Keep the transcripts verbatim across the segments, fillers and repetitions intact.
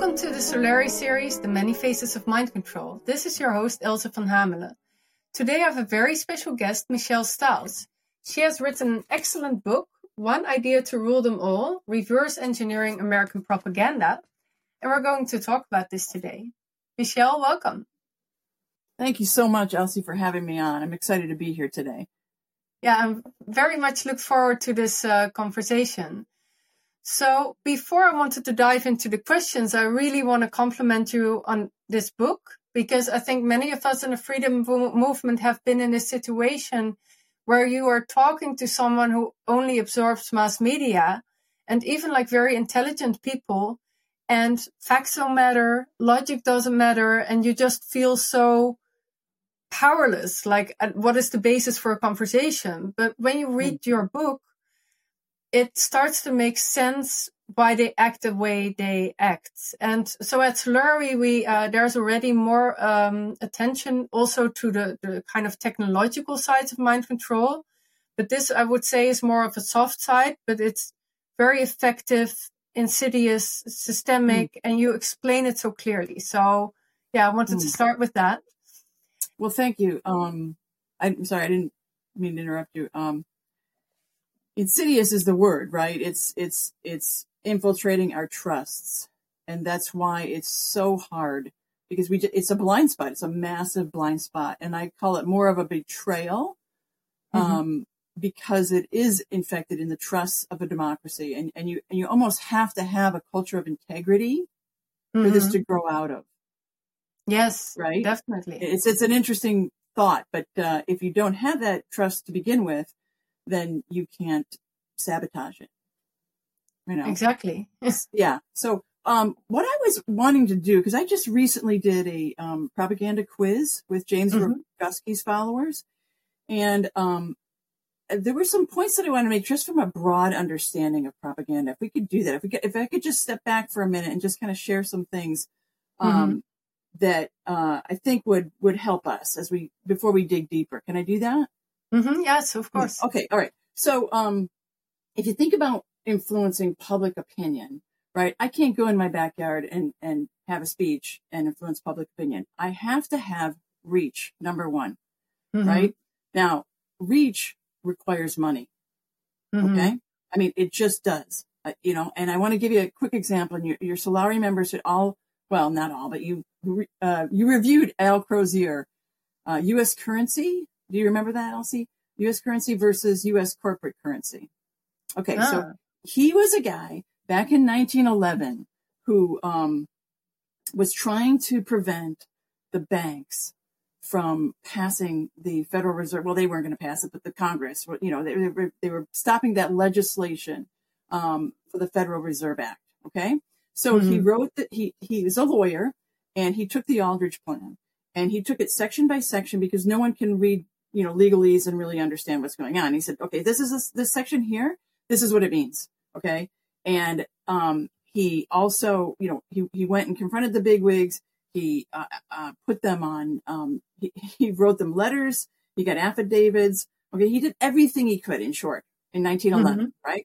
Welcome to the Solari series, The Many Faces of Mind Control. This is your host, Elze van Hamelen. Today I have a very special guest, Michelle Stiles. She has written an excellent book, One Idea to Rule Them All, Reverse Engineering American Propaganda. And we're going to talk about this today. Michelle, welcome. Thank you so much, Elsie, for having me on. I'm excited to be here today. Yeah, I'm very much look forward to this uh, conversation. So before I wanted to dive into the questions, I really want to compliment you on this book, because I think many of us in the freedom movement have been in a situation where you are talking to someone who only absorbs mass media and even like very intelligent people, and facts don't matter, logic doesn't matter, and you just feel so powerless. Like, what is the basis for a conversation? But when you read mm. your book, it starts to make sense why they act the way they act. And so at Solari, we, uh, there's already more, um, attention also to the, the kind of technological sides of mind control. But this, I would say, is more of a soft side, but it's very effective, insidious, systemic, mm. and you explain it so clearly. So yeah, I wanted mm. to start with that. Well, thank you. Um, I'm sorry, I didn't mean to interrupt you. Um, Insidious is the word, right? It's, it's, it's infiltrating our trusts. And that's why it's so hard, because we, it's a blind spot. It's a massive blind spot. And I call it more of a betrayal, mm-hmm. um, because it is infected in the trusts of a democracy. And, and you, and you almost have to have a culture of integrity mm-hmm. for this to grow out of. Yes, right. Definitely. It's, it's an interesting thought, but, uh, if you don't have that trust to begin with, then you can't sabotage it. You know? Exactly. Yeah. So, um, what I was wanting to do, because I just recently did a um, propaganda quiz with James mm-hmm. Roguski's followers, and um, there were some points that I wanted to make just from a broad understanding of propaganda. If we could do that, if we could, if I could just step back for a minute and just kind of share some things um, mm-hmm. that uh, I think would would help us as we before we dig deeper. Can I do that? Mm-hmm. Yes, of course. Okay. All right. So, um, if you think about influencing public opinion, right, I can't go in my backyard and, and have a speech and influence public opinion. I have to have reach, number one, mm-hmm. right? Now, reach requires money. Mm-hmm. Okay. I mean, it just does, uh, you know, and I want to give you a quick example. And your, your Solari members should all, well, not all, but you, uh, you reviewed Al Crozier, uh, U S currency. Do you remember that, Elsie? U S currency versus U S corporate currency. Okay, ah. So he was a guy back in nineteen eleven who um, was trying to prevent the banks from passing the Federal Reserve. Well, they weren't going to pass it, but the Congress, you know, they, they, were, they were stopping that legislation um, for the Federal Reserve Act. Okay, so mm-hmm. he wrote that he he was a lawyer, and he took the Aldrich Plan and he took it section by section, because no one can read, you know, legalese and really understand what's going on. He said, okay, this is a, this section here. This is what it means. Okay. And, um, he also, you know, he, he went and confronted the bigwigs. He, uh, uh, put them on, um, he, he wrote them letters. He got affidavits. Okay. He did everything he could, in short, in nineteen eleven, mm-hmm. right?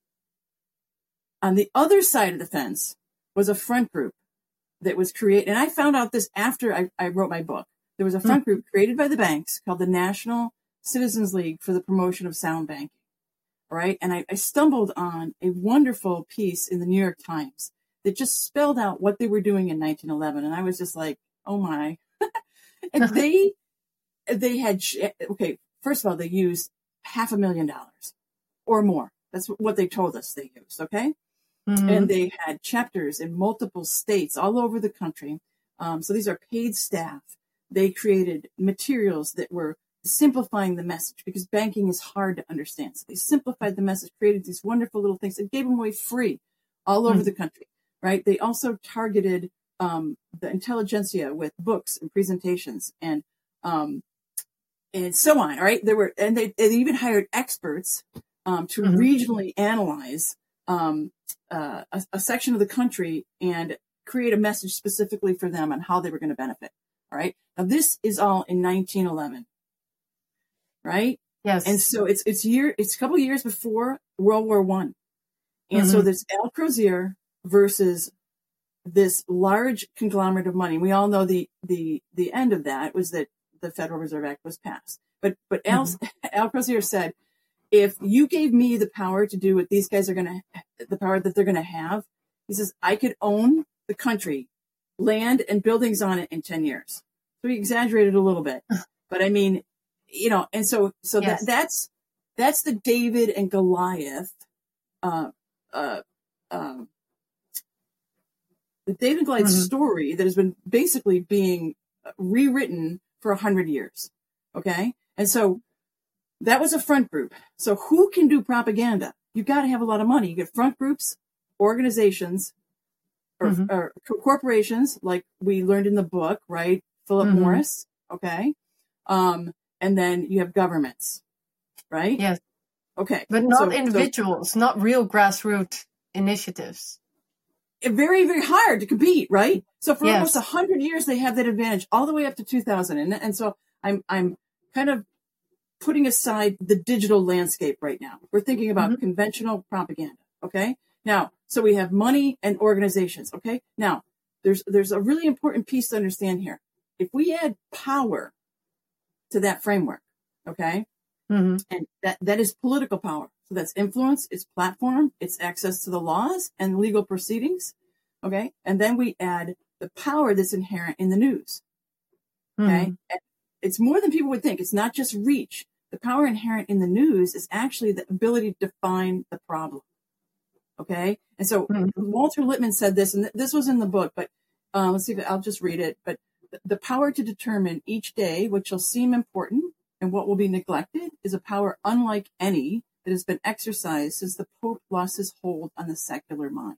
On the other side of the fence was a front group that was created. And I found out this after I, I wrote my book. There was a front group created by the banks called the National Citizens League for the Promotion of Sound Banking. All right. And I, I stumbled on a wonderful piece in the New York Times that just spelled out what they were doing in nineteen eleven. And I was just like, oh my. And they, they had, okay, first of all, they used half a million dollars or more. That's what they told us they used. Okay. Mm-hmm. And they had chapters in multiple states all over the country. Um, so these are paid staff. They created materials that were simplifying the message, because banking is hard to understand. So they simplified the message, created these wonderful little things and gave them away free all over mm-hmm. the country, right? They also targeted um, the intelligentsia with books and presentations and um, and so on, all right? There were, and they, they even hired experts um, to mm-hmm. regionally analyze um, uh, a, a section of the country and create a message specifically for them on how they were going to benefit. All right. Now this is all in nineteen eleven, right? Yes. And so it's, it's year, it's a couple of years before World War One. And mm-hmm. so there's Al Crozier versus this large conglomerate of money. We all know the the the end of that was that the Federal Reserve Act was passed. But but Al, mm-hmm. Al Crozier said, if you gave me the power to do what these guys are going to, the power that they're going to have, he says, I could own the country, land and buildings on it in ten years. So he exaggerated a little bit, but I mean, you know, and so, so yes. that, that's, that's the David and Goliath, uh, uh, um, the David and Goliath mm-hmm. story that has been basically being rewritten for a hundred years. Okay. And so that was a front group. So who can do propaganda? You've got to have a lot of money. You get front groups, organizations, or, mm-hmm. or corporations, like we learned in the book, right? Philip mm-hmm. Morris. Okay. Um, and then you have governments, right? Yes. Okay. But not so, individuals, so, not real grassroots initiatives. Very, very hard to compete, right? So for yes. almost a hundred years, they have that advantage all the way up to two thousand. And, and so I'm, I'm kind of putting aside the digital landscape right now. We're thinking about mm-hmm. conventional propaganda. Okay. Now, so we have money and organizations. Okay. Now there's, there's a really important piece to understand here. If we add power to that framework, okay, mm-hmm. and that, that is political power. So that's influence, it's platform, it's access to the laws and legal proceedings. Okay. And then we add the power that's inherent in the news. Okay. Mm-hmm. And it's more than people would think. It's not just reach. The power inherent in the news is actually the ability to define the problem. Okay. And so mm-hmm. Walter Lippmann said this, and th- this was in the book, but uh, let's see if I'll just read it. But th- the power to determine each day what shall seem important and what will be neglected is a power unlike any that has been exercised since the Pope lost his hold on the secular mind.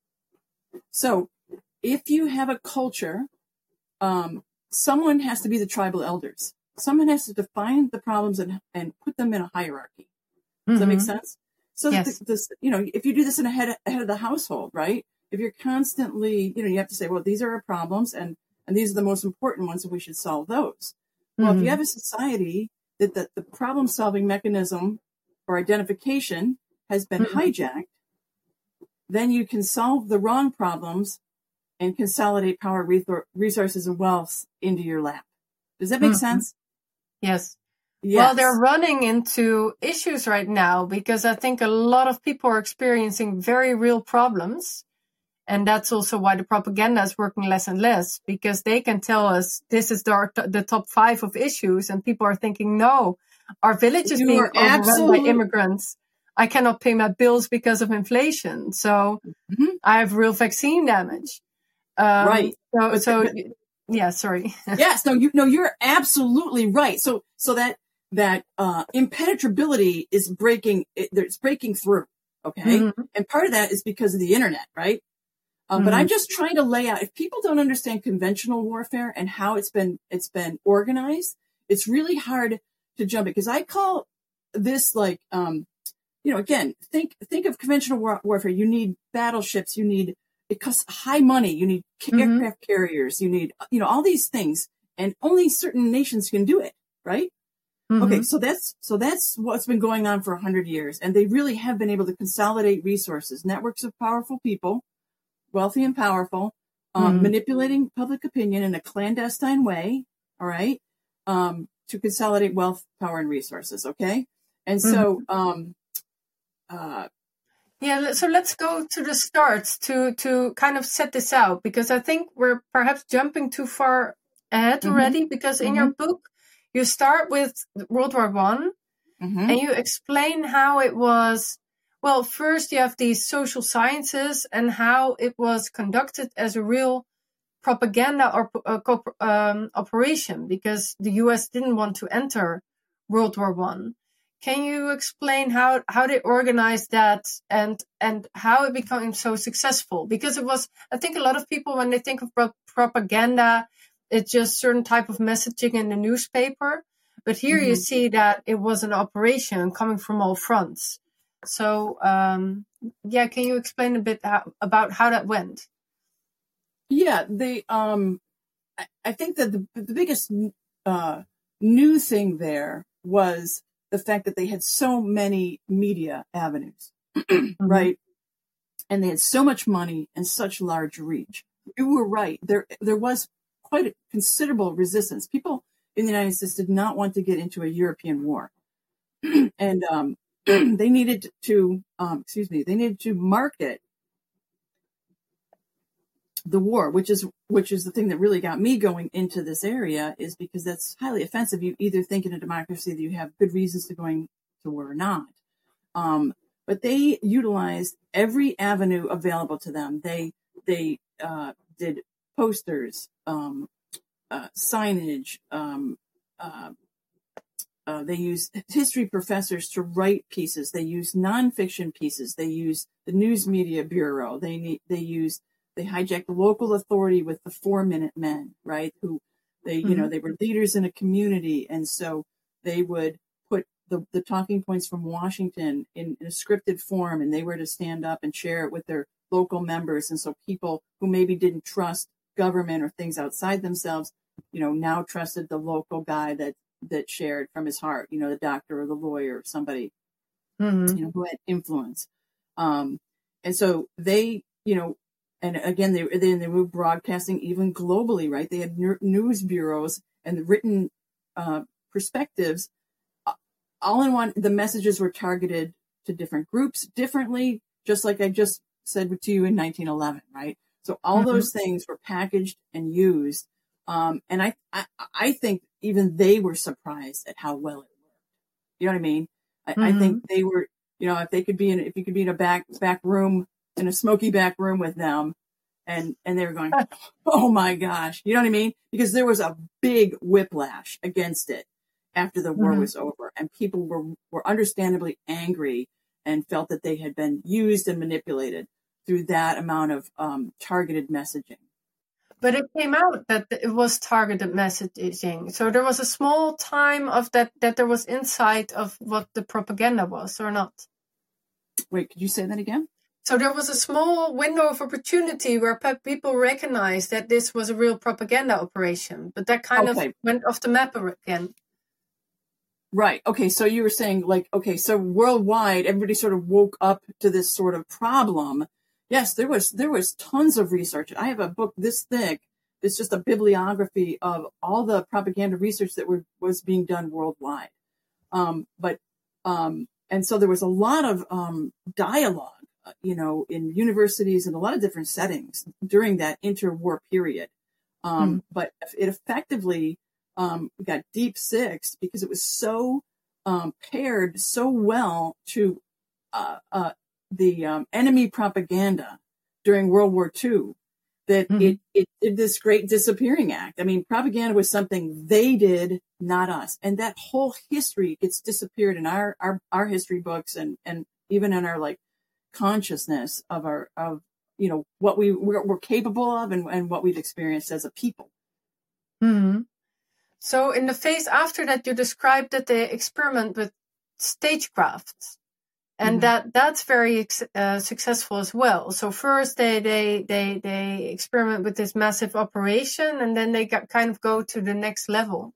So if you have a culture, um, someone has to be the tribal elders. Someone has to define the problems and, and put them in a hierarchy. Does mm-hmm. that make sense? So yes. that this, you know, if you do this in a head, ahead of the household, right? If you're constantly, you know, you have to say, well, these are our problems and, and these are the most important ones and we should solve those. Well, mm-hmm. if you have a society that the, the problem solving mechanism or identification has been mm-hmm. hijacked, then you can solve the wrong problems and consolidate power, resources, and wealth into your lap. Does that make mm-hmm. sense? Yes. yes. Well, they're running into issues right now because I think a lot of people are experiencing very real problems. And that's also why the propaganda is working less and less, because they can tell us this is the, the top five of issues. And people are thinking, no, our village is you being overrun absolutely- by immigrants. I cannot pay my bills because of inflation. So mm-hmm. I have real vaccine damage. Um, right. So, but, so but, yeah, sorry. yes, no, you, no, you're absolutely right. So, so that, that, uh, impenetrability is breaking, it, it's breaking through. Okay. Mm-hmm. And part of that is because of the internet, right? Um, mm-hmm. But I'm just trying to lay out, if people don't understand conventional warfare and how it's been, it's been organized, it's really hard to jump it. Cause I call this like, um, you know, again, think, think of conventional war- warfare. You need battleships. You need, it costs high money. You need mm-hmm. aircraft carriers. You need, you know, all these things, and only certain nations can do it. Right. Mm-hmm. Okay. So that's, so that's what's been going on for a hundred years. And they really have been able to consolidate resources, networks of powerful people, wealthy and powerful, um, mm-hmm. manipulating public opinion in a clandestine way. All right. Um, to consolidate wealth, power, and resources. Okay. And so, mm-hmm. um, Uh, yeah, so let's go to the start to, to kind of set this out, because I think we're perhaps jumping too far ahead mm-hmm. already, because in mm-hmm. your book, you start with World War One mm-hmm. and you explain how it was. Well, first you have these social sciences and how it was conducted as a real propaganda or uh, um, operation, because the U S didn't want to enter World War One. Can you explain how, how they organized that and, and how it became so successful? Because it was, I think a lot of people, when they think of pro- propaganda, it's just certain type of messaging in the newspaper. But here mm-hmm. you see that it was an operation coming from all fronts. So, um, yeah, can you explain a bit how, about how that went? Yeah, they, um, I, I think that the, the biggest, uh, new thing there was the fact that they had so many media avenues, mm-hmm. right? And they had so much money and such large reach. you were right. There, there was quite a considerable resistance. People in the United States did not want to get into a European war. and um, they needed to, um, excuse me, they needed to market the war, which is which is the thing that really got me going into this area, is because that's highly offensive. You either think in a democracy that you have good reasons to going to war or not. Um, but they utilized every avenue available to them. They they uh, did posters, um, uh, signage. Um, uh, uh, they used history professors to write pieces. They used nonfiction pieces. They used the News Media Bureau. They need, they used They hijacked the local authority with the Four Minute Men, right? Who they, mm-hmm. you know, they were leaders in a community. And so they would put the, the talking points from Washington in, in a scripted form, and they were to stand up and share it with their local members. And so people who maybe didn't trust government or things outside themselves, you know, now trusted the local guy that, that shared from his heart, you know, the doctor or the lawyer or somebody, mm-hmm. you know, who had influence. Um, and so they, you know, and again, they, they, they were broadcasting even globally, right? They had n- news bureaus and the written uh, perspectives all in one. The messages were targeted to different groups differently, just like I just said to you in nineteen eleven, right? So all mm-hmm. those things were packaged and used. Um, and I, I, I think even they were surprised at how well it worked. You know what I mean? I, mm-hmm. I think they were, you know, if they could be in, if you could be in a back, back room, in a smoky back room with them, and, and they were going, oh my gosh, you know what I mean? Because there was a big whiplash against it after the war mm-hmm. was over, and people were, were understandably angry and felt that they had been used and manipulated through that amount of um, targeted messaging. But it came out that it was targeted messaging. So there was a small time of that, that there was insight of what the propaganda was, or not? Wait, could you say that again? So there was a small window of opportunity where pe- people recognized that this was a real propaganda operation, but that kind okay. of went off the map again. Right. Okay. So you were saying, like, okay, so worldwide, everybody sort of woke up to this sort of problem. Yes, there was there was tons of research. I have a book this thick. It's just a bibliography of all the propaganda research that were, was being done worldwide. Um, but um, and so there was a lot of um, dialogue, uh, you know, in universities and a lot of different settings during that interwar period. Um, mm-hmm. But it effectively um, got deep sixed because it was so um, paired so well to uh, uh, the um, enemy propaganda during World War Two that mm-hmm. it, it did this great disappearing act. I mean, propaganda was something they did, not us. And that whole history gets disappeared in our, our, our history books and, and even in our like consciousness of our, of, you know, what we we're, we're capable of and, and what we've experienced as a people. Mm-hmm. So in the phase after that, you described that they experiment with stagecraft. And mm-hmm. that that's very uh, successful as well. So first they, they, they, they experiment with this massive operation, and then they got, kind of go to the next level.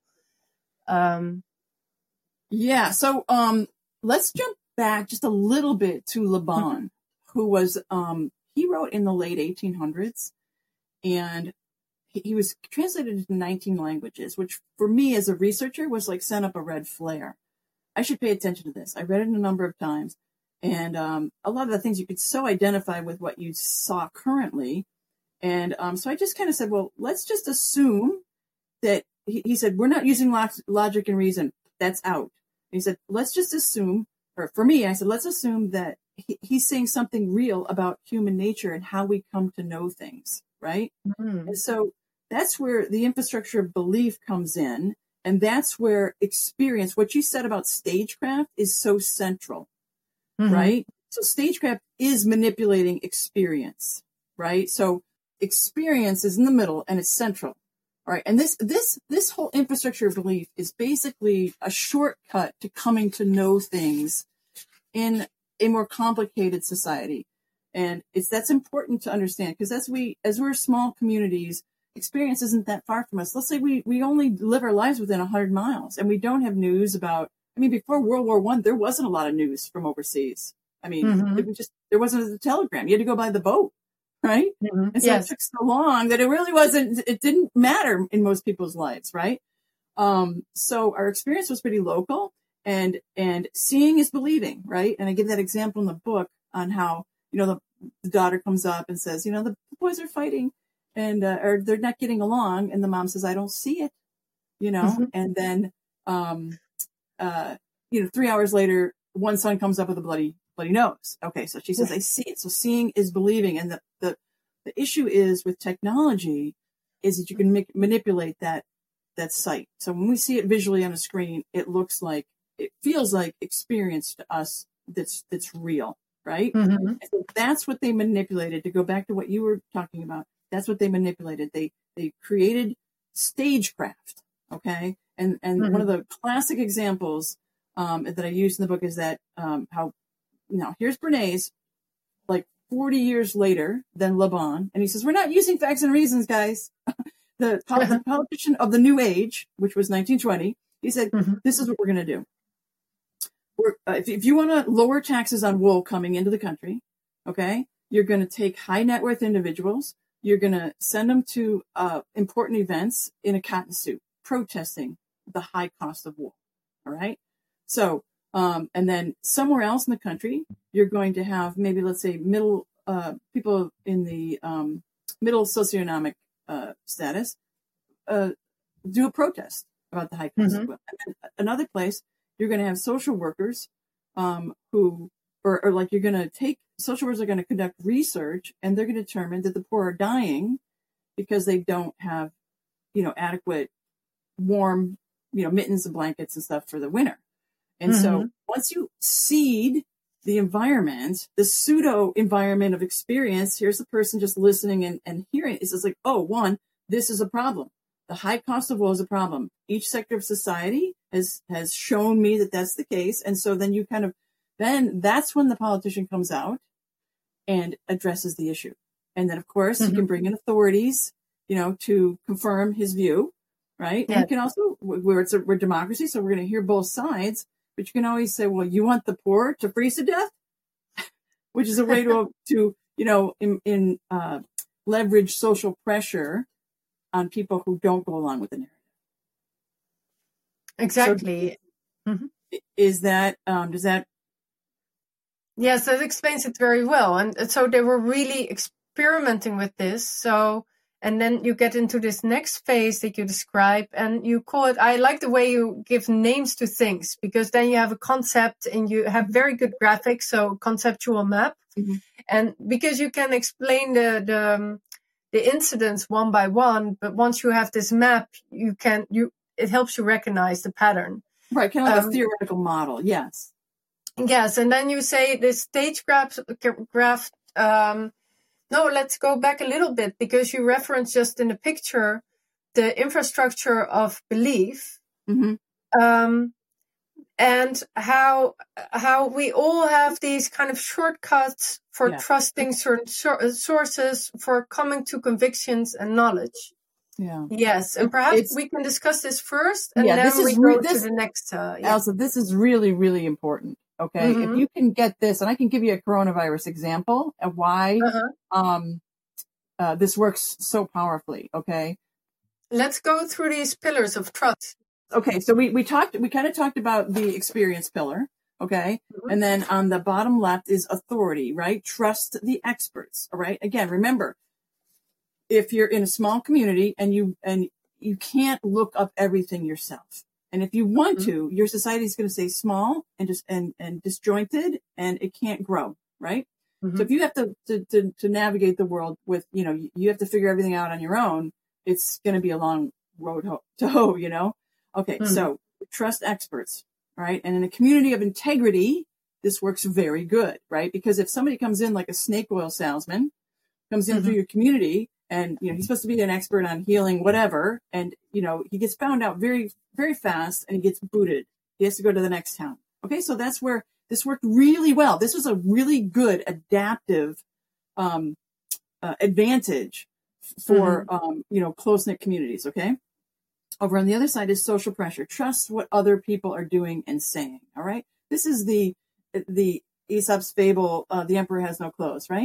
Um, yeah. So, um, let's jump back just a little bit to Le Bon, mm-hmm. who was, um, he wrote in the late eighteen hundreds, and he, he was translated into nineteen languages, which for me as a researcher was like sent up a red flare. I should pay attention to this. I read it a number of times. And um, a lot of the things you could so identify with what you saw currently. And um, so I just kind of said, well, let's just assume that he, he said, we're not using log- logic and reason. That's out. And he said, let's just assume, or for me, I said, let's assume that he, he's saying something real about human nature and how we come to know things, right? Mm-hmm. And so that's where the infrastructure of belief comes in. And that's where experience, what you said about stagecraft, is so central. Mm-hmm. Right? So stagecraft is manipulating experience, right? So experience is in the middle and it's central. All right. And this, this, this whole infrastructure of belief is basically a shortcut to coming to know things in a more complicated society. And it's, that's important to understand, because as we, as we're small communities, experience isn't that far from us. Let's say we, we only live our lives within a hundred miles and we don't have news about, I mean, before World War One, there wasn't a lot of news from overseas. I mean, mm-hmm. it was just, there wasn't a telegram. You had to go by the boat. right? Mm-hmm. And so Yes. it took so long that it really wasn't, it didn't matter in most people's lives, right? Um, so our experience was pretty local, and, and seeing is believing, right? And I give that example in the book on how, you know, the, the daughter comes up and says, you know, the boys are fighting and, uh, or they're not getting along. And the mom says, I don't see it, you know, Mm-hmm. and then, um, uh, you know, three hours later, one son comes up with a bloody, bloody nose. Okay. So she says, I see it. So seeing is believing. And the, the, the issue is with technology is that you can make, manipulate that, that sight. So when we see it visually on a screen, it looks like, it feels like experience to us that's, that's real, right? Mm-hmm. And so that's what they manipulated. To go back to what you were talking about, that's what they manipulated. They, they created stagecraft. Okay. And, and Mm-hmm. one of the classic examples, um, that I use in the book is that, um, how, now here's Bernays, like forty years later than Le Bon. And he says, we're not using facts and reasons, guys. the, pol- the politician of the new age, which was nineteen twenty, he said, Mm-hmm. this is what we're going to do. We're, uh, if, if you want to lower taxes on wool coming into the country, okay, you're going to take high net worth individuals. You're going to send them to uh, important events in a cotton suit, protesting the high cost of wool. All right. So, um, and then somewhere else in the country, you're going to have maybe, let's say, middle uh, people in the um, middle socioeconomic uh, status uh, do a protest about the high cost Mm-hmm. of wool. And then another place, you're going to have social workers um, who, or, or like you're going to take, social workers are going to conduct research, and they're going to determine that the poor are dying because they don't have, you know, adequate warm, you know, mittens and blankets and stuff for the winter. And Mm-hmm. so once you seed the environment, the pseudo environment of experience, here's the person just listening and, and hearing. It's just like, oh, one, this is a problem. The high cost of wool is a problem. Each sector of society has, has shown me that that's the case. And so then you kind of, then that's when the politician comes out and addresses the issue. And then, of course, Mm-hmm. you can bring in authorities, you know, to confirm his view, right? Yeah. And you can also, where it's a, we're democracy, so we're going to hear both sides, but you can always say, well, you want the poor to freeze to death, which is a way to, to, you know, in, in uh, leverage social pressure on people who don't go along with the narrative. Exactly. So Mm-hmm. is that, um, does that, Yes, that explains it very well. And and so they were really experimenting with this. So, and then you get into this next phase that you describe, and you call it, I like the way you give names to things, because then you have a concept and you have very good graphics. So conceptual map. Mhm. And because you can explain the, the, um, the incidents one by one, but once you have this map, you can, you, it helps you recognize the pattern. right, kind of like Um, a theoretical model, yes. Yes, and then you say the stage graph, graph um, no, let's go back a little bit, because you reference just in the picture the infrastructure of belief, Mm-hmm. um, and how how we all have these kind of shortcuts for Yeah. trusting certain sor- sources, for coming to convictions and knowledge. Yeah. Yes, and It- perhaps it's- we can discuss this first, and Yeah, then this is we re- go this- to the next. Uh, yeah. Elsa, this is really, really important. Okay. Mhm. If you can get this, and I can give you a coronavirus example of why, Uh-huh. um, uh, this works so powerfully. Okay. Let's go through these pillars of trust. Okay. So we, we talked, we kind of talked about the experience pillar. Okay. Mhm. And then on the bottom left is authority, right? Trust the experts. All right. Again, remember, if you're in a small community and you, and you can't look up everything yourself. And if you want Mhm. to, your society is going to stay small and just, and, and disjointed, and it can't grow, right? Mhm. So if you have to, to, to, to navigate the world with, you know, you have to figure everything out on your own, it's going to be a long road ho- to hoe, you know? Okay. Mhm. So trust experts, right? And in a community of integrity, this works very good, right? Because if somebody comes in like a snake oil salesman, comes in Mhm. through your community, and, you know, he's supposed to be an expert on healing, whatever. And, you know, he gets found out very, very fast, and he gets booted. He has to go to the next town. Okay. So that's where this worked really well. This was a really good adaptive, um, uh, advantage for, um, you know, close knit communities. Okay. Over on the other side is social pressure. Trust what other people are doing and saying. All right. This is the, the Aesop's fable, uh, the emperor has no clothes, right?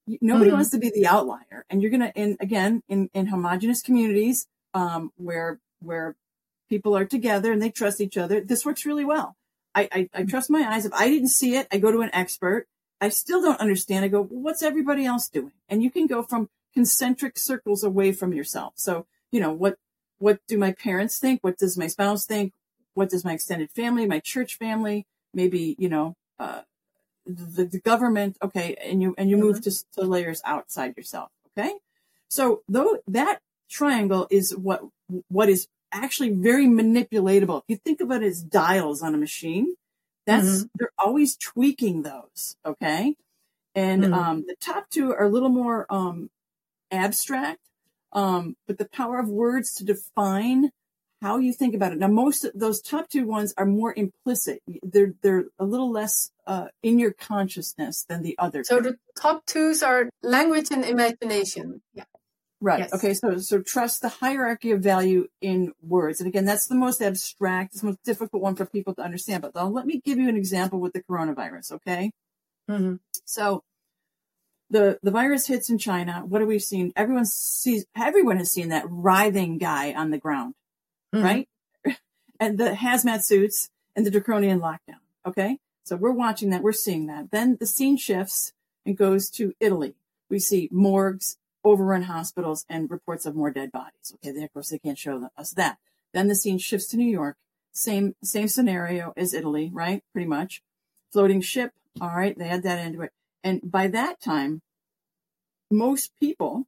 Nobody Mm-hmm. wants to be the outlier. And you're going to, and again, in, in homogenous communities, um, where, where people are together and they trust each other, this works really well. I, I, I trust my eyes. If I didn't see it, I go to an expert. I still don't understand. I go, well, what's everybody else doing? And you can go from concentric circles away from yourself. So, you know, what, what do my parents think? What does my spouse think? What does my extended family, my church family, maybe, you know, uh, the, the government. Okay. And you, and you mm-hmm. move to, to layers outside yourself. Okay. So though that triangle is what, what is actually very manipulatable. If you think of it as dials on a machine, that's, mm-hmm. they're always tweaking those. Okay. And, mm-hmm. um, the top two are a little more, um, abstract. Um, but the power of words to define how you think about it. Now, most of those top two ones are more implicit. They're, they're a little less, uh, in your consciousness than the other. So the top twos are language and imagination. Yeah. Right. Yes. Okay. So, so trust the hierarchy of value in words. And again, that's the most abstract, it's the most difficult one for people to understand. But though, let me give you an example with the coronavirus. Okay. Mm-hmm. So the, the virus hits in China. What have we seen? Everyone sees, everyone has seen that writhing guy on the ground, mm-hmm. right? And the hazmat suits and the draconian lockdown. Okay. So we're watching that. We're seeing that. Then the scene shifts and goes to Italy. We see morgues, overrun hospitals, and reports of more dead bodies. Okay, they, of course, they can't show us that. Then the scene shifts to New York. Same same scenario as Italy, right? Pretty much. Floating ship. All right, they add that into it. And by that time, most people,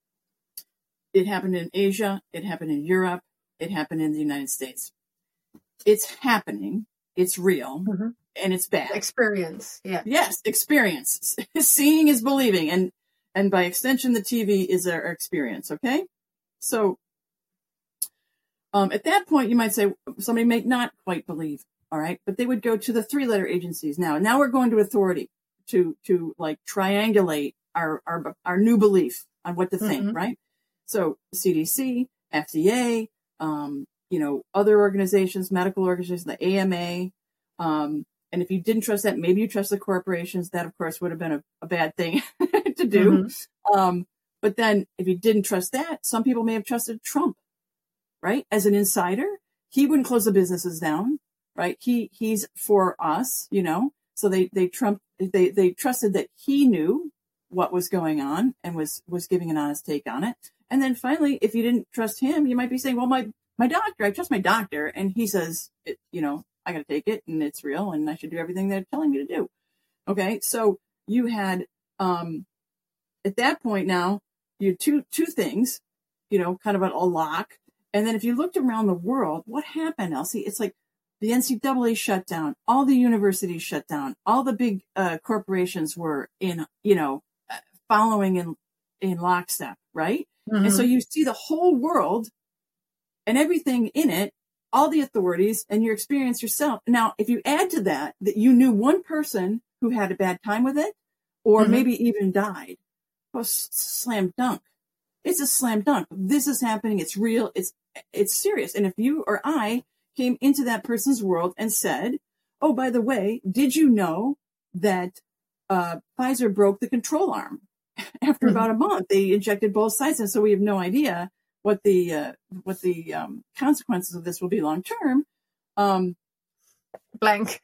it happened in Asia, it happened in Europe, it happened in the United States. It's happening. It's real. Mm-hmm. And it's bad. Experience, yeah. Yes, experience. Seeing is believing. And And by extension, the T V is our experience. Okay. So, um, at that point, you might say somebody may not quite believe. All right. But they would go to the three letter agencies now. Now we're going to authority to, to like triangulate our, our, our new belief on what to think. Mm-hmm. Right. So C D C, F D A, um, you know, other organizations, medical organizations, the A M A, um, and if you didn't trust that, maybe you trust the corporations. That, of course, would have been a, a bad thing to do. Mm-hmm. Um, but then if you didn't trust that, some people may have trusted Trump, right? As an insider, he wouldn't close the businesses down, right? He he's for us, you know. So they they Trump they they trusted that he knew what was going on and was was giving an honest take on it. And then finally, if you didn't trust him, you might be saying, well, my my doctor, I trust my doctor, and he says, it, you know. I got to take it and it's real and I should do everything they're telling me to do. Okay. So you had, um, at that point now, you had two, two things, you know, kind of a, a lock. And then if you looked around the world, what happened, Elsie? It's like the N C double A shut down, all the universities shut down, all the big uh, corporations were in, you know, following in, in lockstep. Right. Mm-hmm. And so you see the whole world and everything in it, all the authorities and your experience yourself. Now, if you add to that, that you knew one person who had a bad time with it, or mm-hmm. maybe even died, well, slam dunk. It's a slam dunk. This is happening. It's real. It's, it's serious. And if you or I came into that person's world and said, oh, by the way, did you know that, uh, Pfizer broke the control arm after mm-hmm. about a month? They injected both sides. And so we have no idea what the, uh, what the, um, consequences of this will be long term. Um, blank.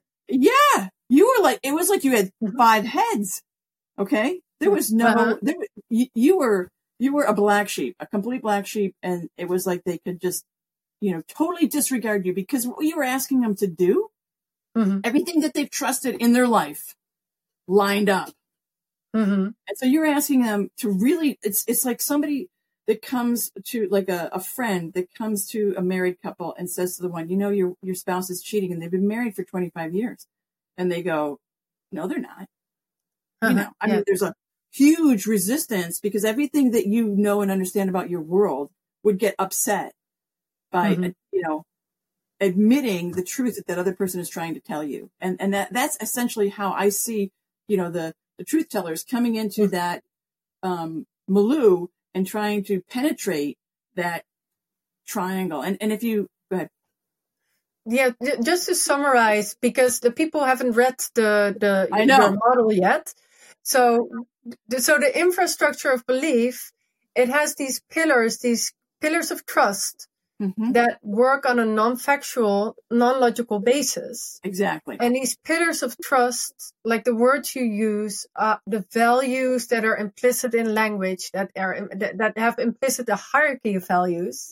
Yeah. You were like, it was like you had five heads. Okay. There was no, uh-huh. there, you, you were, you were a black sheep, a complete black sheep. And it was like they could just, you know, totally disregard you because what you were asking them to do, mm-hmm. everything that they've trusted in their life lined up. Mm-hmm. And so you're asking them to really, it's, it's like somebody that comes to like a, a friend that comes to a married couple and says to the one, you know, your, your spouse is cheating and they've been married for twenty-five years. And they go, no, they're not. Uh-huh. You know, I yeah. mean, there's a huge resistance because everything that you know and understand about your world would get upset by, mm-hmm. you know, admitting the truth that that other person is trying to tell you. And, and that, that's essentially how I see, you know, the, the truth tellers coming into mm-hmm. that, um, milieu and trying to penetrate that triangle. And, and if you, go ahead. Yeah, just to summarize, because the people haven't read the, the I know. your model yet. So the, so the infrastructure of belief, it has these pillars, these pillars of trust mm-hmm. that work on a non-factual, non-logical basis. Exactly. And these pillars of trust, like the words you use, uh, the values that are implicit in language, that are that, that have implicit a hierarchy of values.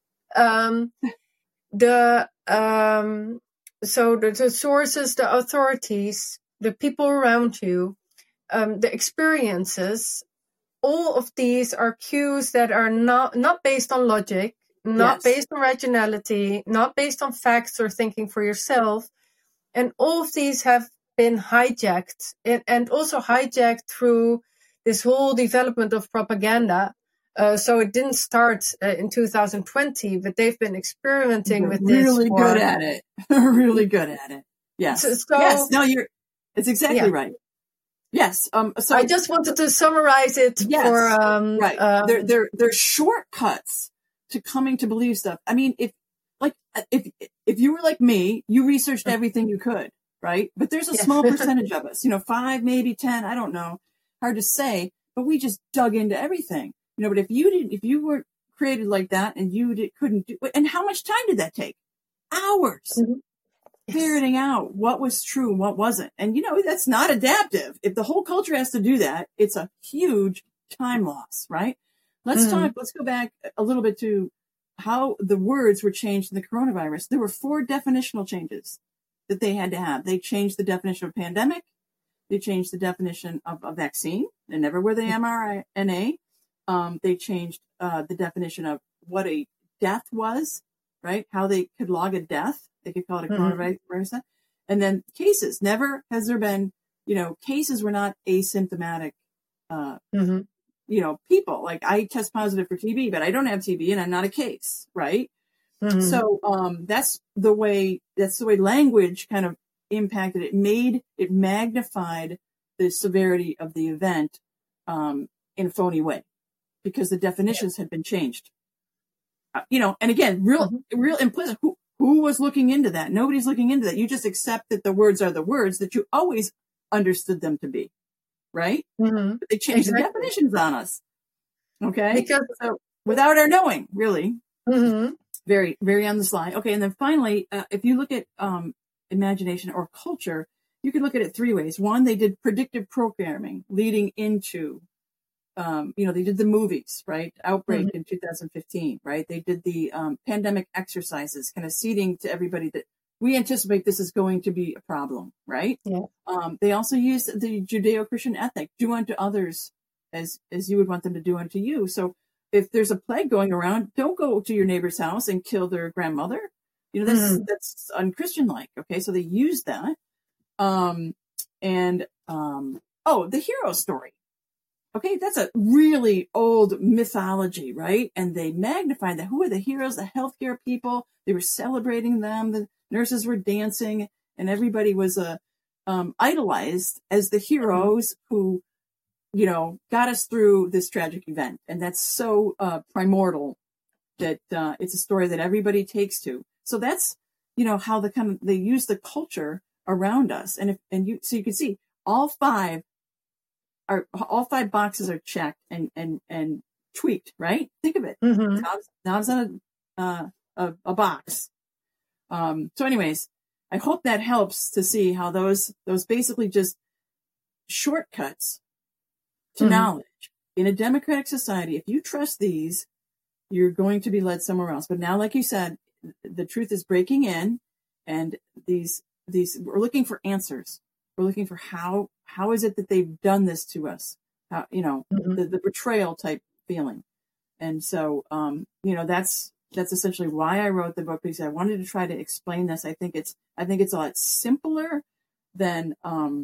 Um, the um, so the, the sources, the authorities, the people around you, um, the experiences, all of these are cues that are not not based on logic, not yes. based on rationality, not based on facts or thinking for yourself, and all of these have been hijacked and, and also hijacked through this whole development of propaganda. Uh, so it didn't start uh, in two thousand twenty, but they've been experimenting You're with this. Really for... good at it. Really good at it. Yes. So, so, yes. No, you're. It's exactly yeah. right. Yes. Um. So I just wanted to summarize it yes, for. Um, right. Um, they're they're they're shortcuts to coming to believe stuff. I mean, if like if if you were like me, you researched everything you could, right? But there's a yeah. small percentage of us, you know, five, maybe ten. I don't know. Hard to say. But we just dug into everything. You know, but if you didn't, if you were created like that and you did, couldn't do, and how much time did that take? Hours. Mm-hmm. Yes. Figuring out what was true and what wasn't. And, you know, that's not adaptive. If the whole culture has to do that, it's a huge time loss, right? Let's mm-hmm. talk, let's go back a little bit to how the words were changed in the coronavirus. There were four definitional changes that they had to have. They changed the definition of pandemic. They changed the definition of a vaccine. They never were the mRNA. Um, they changed uh, the definition of what a death was, right? How they could log a death. They could call it a coronavirus. Mm-hmm. And then cases. Never has there been, you know, cases were not asymptomatic, uh, mm-hmm. you know, people. Like I test positive for T B, but I don't have T B and I'm not a case, right? Mm-hmm. So um, that's the way, that's the way language kind of impacted it, made it magnified the severity of the event um, in a phony way. Because the definitions yeah. had been changed, uh, you know, and again, real, mm-hmm. real implicit. Who, who was looking into that? Nobody's looking into that. You just accept that the words are the words that you always understood them to be, right? Mm-hmm. But they changed exactly. the definitions on us. Okay. Because so without our knowing, really, mm-hmm. very, very on the sly. Okay. And then finally, uh, if you look at, um, imagination or culture, you can look at it three ways. One, they did predictive programming leading into Um, you know, they did the movies, right? Outbreak mm-hmm. in two thousand fifteen, right? They did the um, pandemic exercises, kind of seeding to everybody that we anticipate this is going to be a problem, right? Yeah. Um, they also used the Judeo-Christian ethic, do unto others as as you would want them to do unto you. So if there's a plague going around, don't go to your neighbor's house and kill their grandmother. You know, that's mm-hmm. that's unchristian-like. Okay, so they used that. Um, and um, oh, the hero story. Okay, that's a really old mythology, right? And they magnified that. Who are the heroes? The healthcare people. They were celebrating them. The nurses were dancing, and everybody was uh, um, idolized as the heroes who, you know, got us through this tragic event. And that's so uh, primordial that uh, it's a story that everybody takes to. So that's, you know, how the kind of they use the culture around us, and if and you so you can see all five. Are, all five boxes are checked and, and, and tweaked, right? Think of it. Mm-hmm. Knobs, knobs on a, uh, a, a box. Um, so anyways, I hope that helps to see how those, those basically just shortcuts to mm-hmm. knowledge in a democratic society. If you trust these, you're going to be led somewhere else. But now, like you said, the truth is breaking in, and these, these, we're looking for answers. We're looking for how, how is it that they've done this to us? How, you know, mm-hmm. the, the betrayal type feeling. And so, um, you know, that's, that's essentially why I wrote the book, because I wanted to try to explain this. I think it's, I think it's a lot simpler than, um,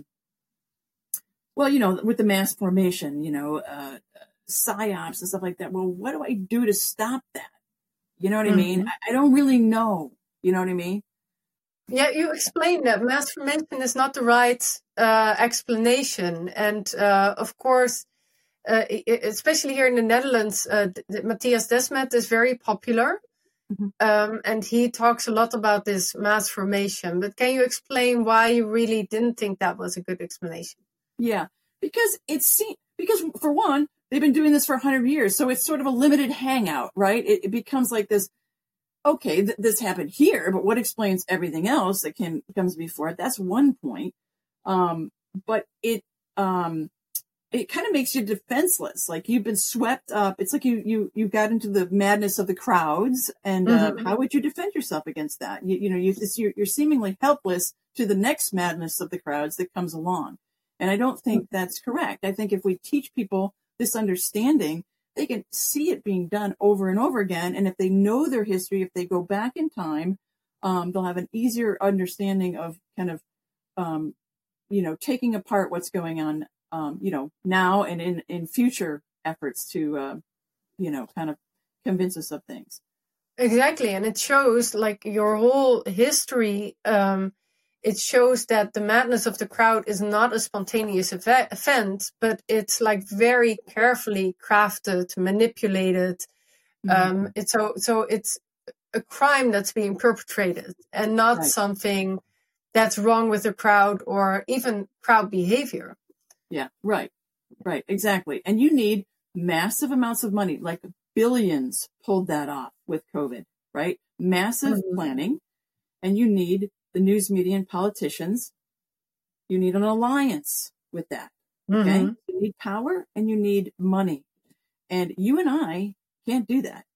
well, you know, with the mass formation, you know, uh, psyops and stuff like that. Well, what do I do to stop that? You know what mm-hmm. I mean? I, I don't really know. You know what I mean? Yeah, you explained that mass formation is not the right uh, explanation. And uh, of course, uh, especially here in the Netherlands, uh, Matthias Desmet is very popular. Mm-hmm. Um, and he talks a lot about this mass formation. But can you explain why you really didn't think that was a good explanation? Yeah, because it's because for one, they've been doing this for a hundred years. So it's sort of a limited hangout, right? It, it becomes like this, okay, th- this happened here, but what explains everything else that can comes before it? That's one point. Um, but it, um, it kind of makes you defenseless. Like you've been swept up. It's like you, you, you got into the madness of the crowds, and uh, Mm-hmm. how would you defend yourself against that? You, you know, you, it's, you're, you're seemingly helpless to the next madness of the crowds that comes along. And I don't think that's correct. I think if we teach people this understanding, they can see it being done over and over again. And if they know their history, if they go back in time, um, they'll have an easier understanding of kind of, um, you know, taking apart what's going on, um, you know, now and in, in future efforts to, uh, you know, kind of convince us of things. Exactly. And it shows like your whole history. Um, it shows that the madness of the crowd is not a spontaneous ev- event, but it's like very carefully crafted, manipulated. Mm-hmm. Um, it's so, so it's a crime that's being perpetrated and not Right. something that's wrong with the crowd or even crowd behavior. Yeah, right, right, exactly. And you need massive amounts of money, like billions pulled that off with COVID, right? Massive Mhm. planning. And you need the news media and politicians. You need an alliance with that, okay? Mhm. You need power and you need money. And you and I can't do that.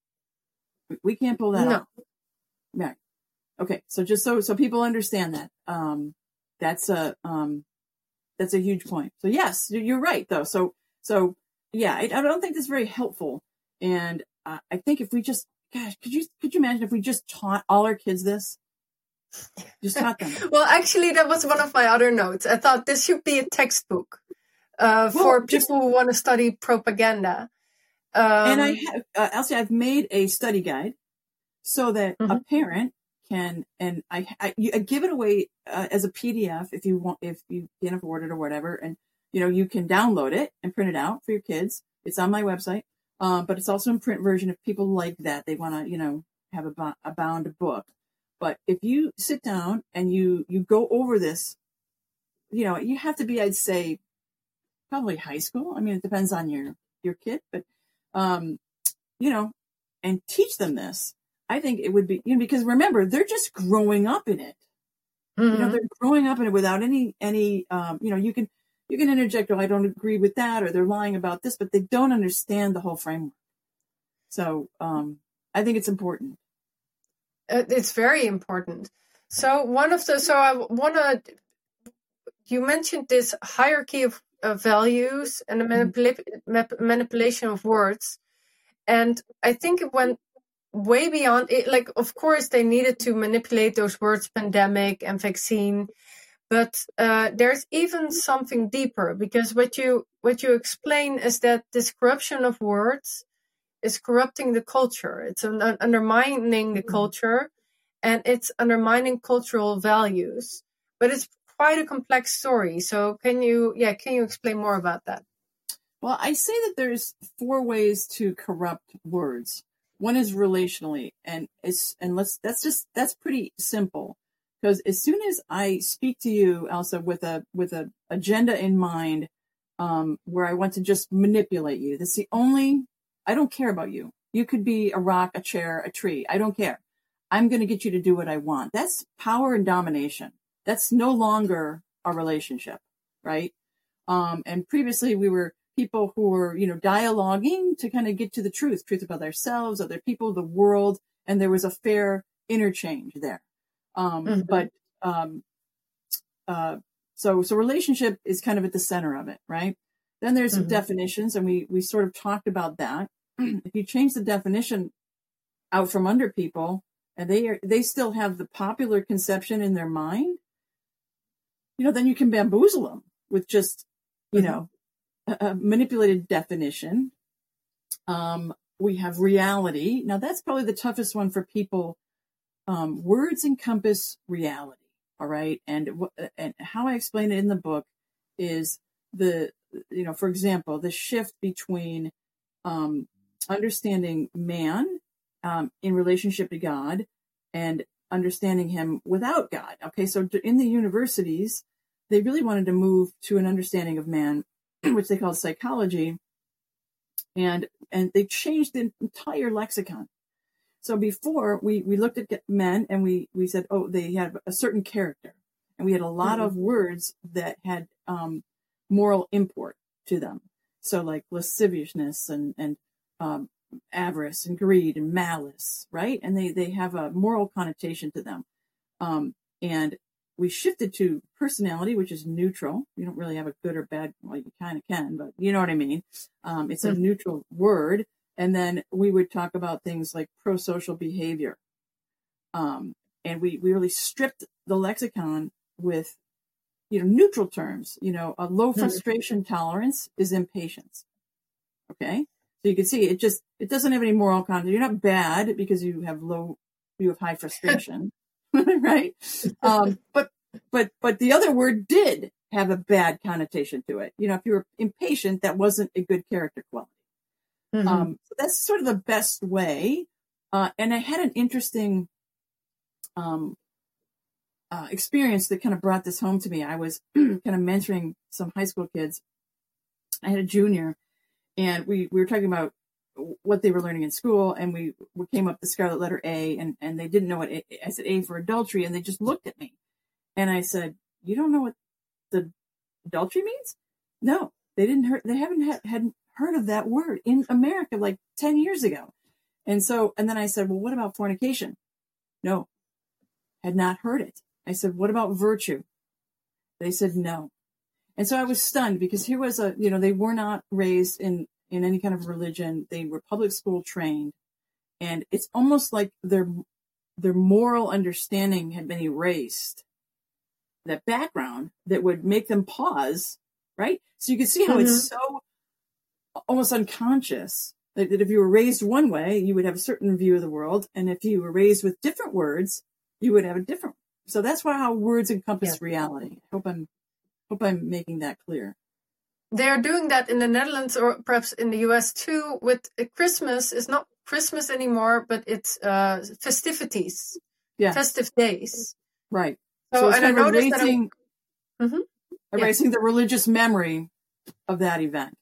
We- We can't pull that No. off. Right. Okay, so just so so people understand that, um, that's a um, that's a huge point. So yes, you- you're right though. So so yeah, I, I don't think that's very helpful. And uh, I think if we just, gosh, could you could you imagine if we just taught all our kids this? Just taught them. Well, actually, that was one of my other notes. I thought this should be a textbook uh, Well, for just- people who want to study propaganda. Um, And I have, uh, Elsie, I've made a study guide so that a Mhm. parent can, and I, I, you, I give it away uh, as a P D F if you want, if you can't afford it or whatever. And, you know, you can download it and print it out for your kids. It's on my website. Um, but it's also in print version if people like that. They want to, you know, have a, bo- a bound book. But if you sit down and you, you go over this, you know, you have to be, I'd say, probably high school. I mean, it depends on your, your kid, but, um, you know, and teach them this. I think it would be, you know, because remember, they're just growing up in it. You know, mhm. they're growing up in it without any, any, um, you know, you can, you can interject, oh, I don't agree with that, or they're lying about this, but they don't understand the whole framework. So, um, I think it's important. Uh, it's very important. So one of the so I want to. You mentioned this hierarchy of, of values and the manipula- map- manipulation of words, and I think it went way beyond it. Like, of course, they needed to manipulate those words, pandemic and vaccine, but uh, there's even something deeper, because what you what you explain is that this corruption of words is corrupting the culture. It's un- undermining the culture, and it's undermining cultural values. But it's quite a complex story. So can you, yeah, can you explain more about that? Well, I say that there's four ways to corrupt words. One is relationally, and it's, and let's, that's just, that's pretty simple. Because as soon as I speak to you, Elsa, with a, with a agenda in mind, um, where I want to just manipulate you, that's the only, I don't care about you. You could be a rock, a chair, a tree. I don't care. I'm going to get you to do what I want. That's power and domination. That's no longer a relationship, right? Um, and previously we were people who were, you know, dialoguing to kind of get to the truth, truth about ourselves, other people, the world, and there was a fair interchange there. Um, Mhm. but, um, uh, so, so relationship is kind of at the center of it, right? Then there's Mhm. definitions, and we, we sort of talked about that. If you change the definition out from under people, and they are, they still have the popular conception in their mind, you know, then you can bamboozle them with just, you Mhm. know, a, a manipulated definition. Um, we have reality. Now that's probably the toughest one for people. Um, words encompass reality. All right. And, and how I explain it in the book is the, you know, for example, the shift between, um, understanding man, um, in relationship to God and understanding him without God. Okay. So in the universities, they really wanted to move to an understanding of man which they called psychology, and and they changed the entire lexicon. So before we we looked at men and we we said, oh, they have a certain character, and we had a lot mm-hmm. of words that had um, moral import to them. So like lasciviousness and and um, avarice and greed and malice, right? And they they have a moral connotation to them. Um, and we shifted to personality, which is neutral. You don't really have a good or bad. Well, you kind of can, but you know what I mean. Um, it's a mm-hmm. neutral word. And then we would talk about things like pro-social behavior. Um, and we, we really stripped the lexicon with, you know, neutral terms. You know, a low frustration mm-hmm. tolerance is impatience. Okay. So you can see it just, it doesn't have any moral content. You're not bad because you have low, you have high frustration. Right. Um, but, but, but the other word did have a bad connotation to it. You know, if you were impatient, that wasn't a good character quality. Mm-hmm. Um, so that's sort of the best way. Uh, and I had an interesting, um, uh, experience that kind of brought this home to me. I was kind of mentoring some high school kids. I had a junior, and we, we were talking about what they were learning in school, and we, we came up the scarlet letter A, and, and they didn't know what A, I said A for adultery, and they just looked at me. And I said, you don't know what the adultery means? No, they didn't hear, they haven't had, hadn't heard of that word in America like ten years ago. And so, and then I said, well, what about fornication? No, had not heard it. I said, what about virtue? They said, no. And so I was stunned, because here was a, you know, they were not raised in, in any kind of religion. They were public school trained, and it's almost like their, their moral understanding had been erased. That background that would make them pause, right? So you can see how mm-hmm. it's so almost unconscious that, that if you were raised one way, you would have a certain view of the world. And if you were raised with different words, you would have a different. So that's why how words encompass yeah. reality. I hope I'm, hope I'm making that clear. They're doing that in the Netherlands, or perhaps in the U S too, with Christmas. It's not Christmas anymore, but it's uh, festivities, yeah. festive days. Right. So, so it's and I noticed erasing, that mm-hmm. erasing yeah. the religious memory of that event.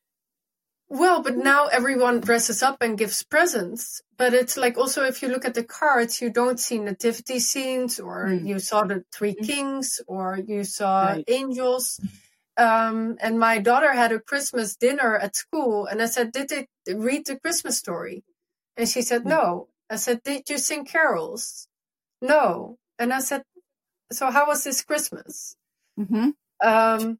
Well, but now everyone dresses up and gives presents. But it's like, also, if you look at the cards, you don't see nativity scenes, or mm. you saw the three kings, or you saw right. angels. Um, and my daughter had a Christmas dinner at school, and I said, did they read the Christmas story? And she said, no. I said, did you sing carols? No. And I said, so how was this Christmas? Mm-hmm. Um,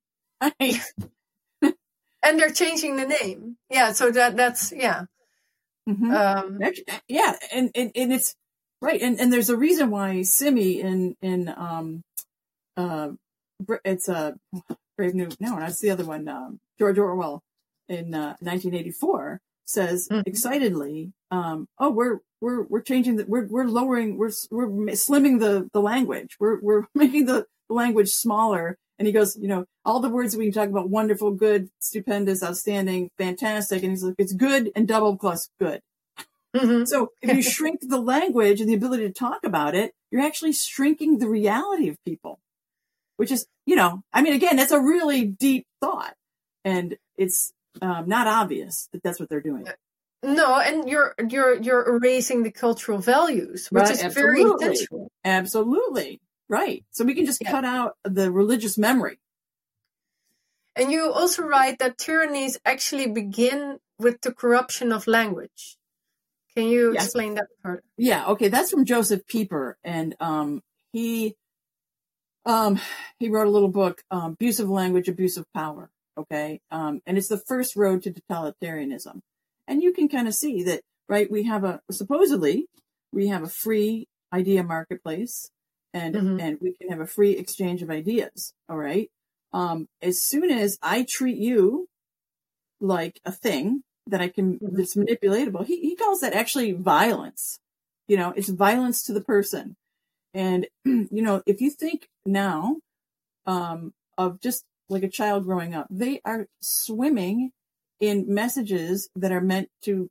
and they're changing the name. Yeah. So that, that's, yeah. Mm-hmm. Um, yeah. And, and, and it's right. And, and there's a reason why Simi in, in, um, uh, it's a Brave New, no, that's the other one. Um, George Orwell in, uh, nineteen eighty-four says mm-hmm. excitedly, um, oh, we're, we're, we're changing the, we're, we're lowering, we're, we're slimming the, the language. We're, we're making the language smaller. And he goes, you know, all the words that we can talk about, wonderful, good, stupendous, outstanding, fantastic. And he's like, it's good and double plus good. Mm-hmm. So if you shrink the language and the ability to talk about it, you're actually shrinking the reality of people, which is, you know, I mean, again, that's a really deep thought, and it's um, not obvious that that's what they're doing. No, and you're you're you're erasing the cultural values, which right, is absolutely. very intentional. Absolutely. Right. So we can just yeah. cut out the religious memory. And you also write that tyrannies actually begin with the corruption of language. Can you yes. explain that part? Yeah. Okay. That's from Joseph Pieper. And um, he um, he wrote a little book, um, Abuse of Language, Abuse of Power. Okay. Um, and it's the first road to totalitarianism. And you can kind of see that, right? We have a, supposedly, we have a free idea marketplace. And, mm-hmm. and we can have a free exchange of ideas. All right. Um, as soon as I treat you like a thing that I can, mm-hmm. that's manipulatable, he, he calls that actually violence. You know, it's violence to the person. And, you know, if you think now, um, of just like a child growing up, they are swimming in messages that are meant to,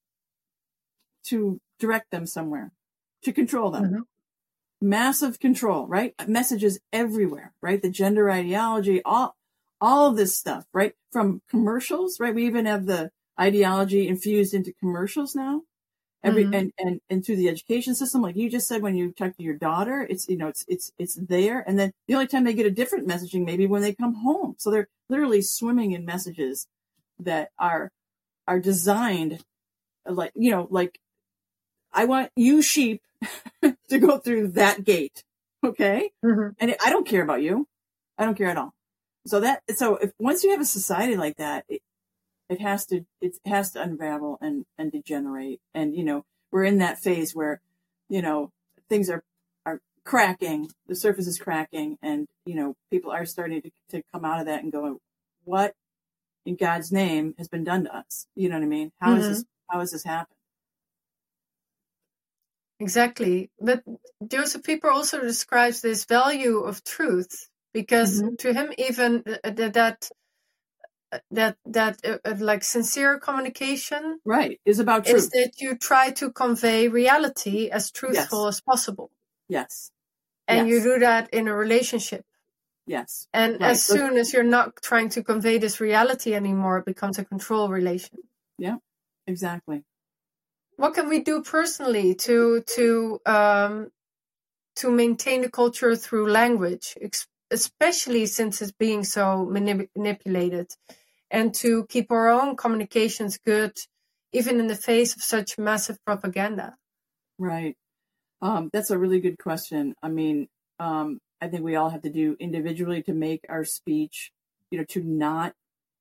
to direct them somewhere, to control them. Mm-hmm. Massive control, right? Messages everywhere, right? The gender ideology, all, all of this stuff, right? From commercials, right? We even have the ideology infused into commercials now. Every, mm-hmm. and, and, and through the education system, like you just said, when you talk to your daughter, it's, you know, it's, it's, it's there. And then the only time they get a different messaging, maybe when they come home. So they're literally swimming in messages that are, are designed like, you know, like, I want you sheep to go through that gate. Okay. Mm-hmm. And I don't care about you. I don't care at all. So that, so if once you have a society like that, it, it has to, it has to unravel and, and degenerate. And, you know, we're in that phase where, you know, things are, are cracking, the surface is cracking, and, you know, people are starting to, to come out of that and go, what in God's name has been done to us? You know what I mean? How mm-hmm. is this, how has this happened? Exactly. But Joseph Pieper also describes this value of truth, because mm-hmm. to him, even that, that, that, that uh, like sincere communication, right, is about truth. Is that you try to convey reality as truthful yes. as possible. Yes. And yes. you do that in a relationship. Yes. And right. as soon as you're not trying to convey this reality anymore, it becomes a control relation. Yeah, exactly. What can we do personally to to um, to maintain the culture through language, especially since it's being so manip- manipulated, and to keep our own communications good, even in the face of such massive propaganda? Right. Um, that's a really good question. I mean, um, I think we all have to do individually to make our speech, you know, to not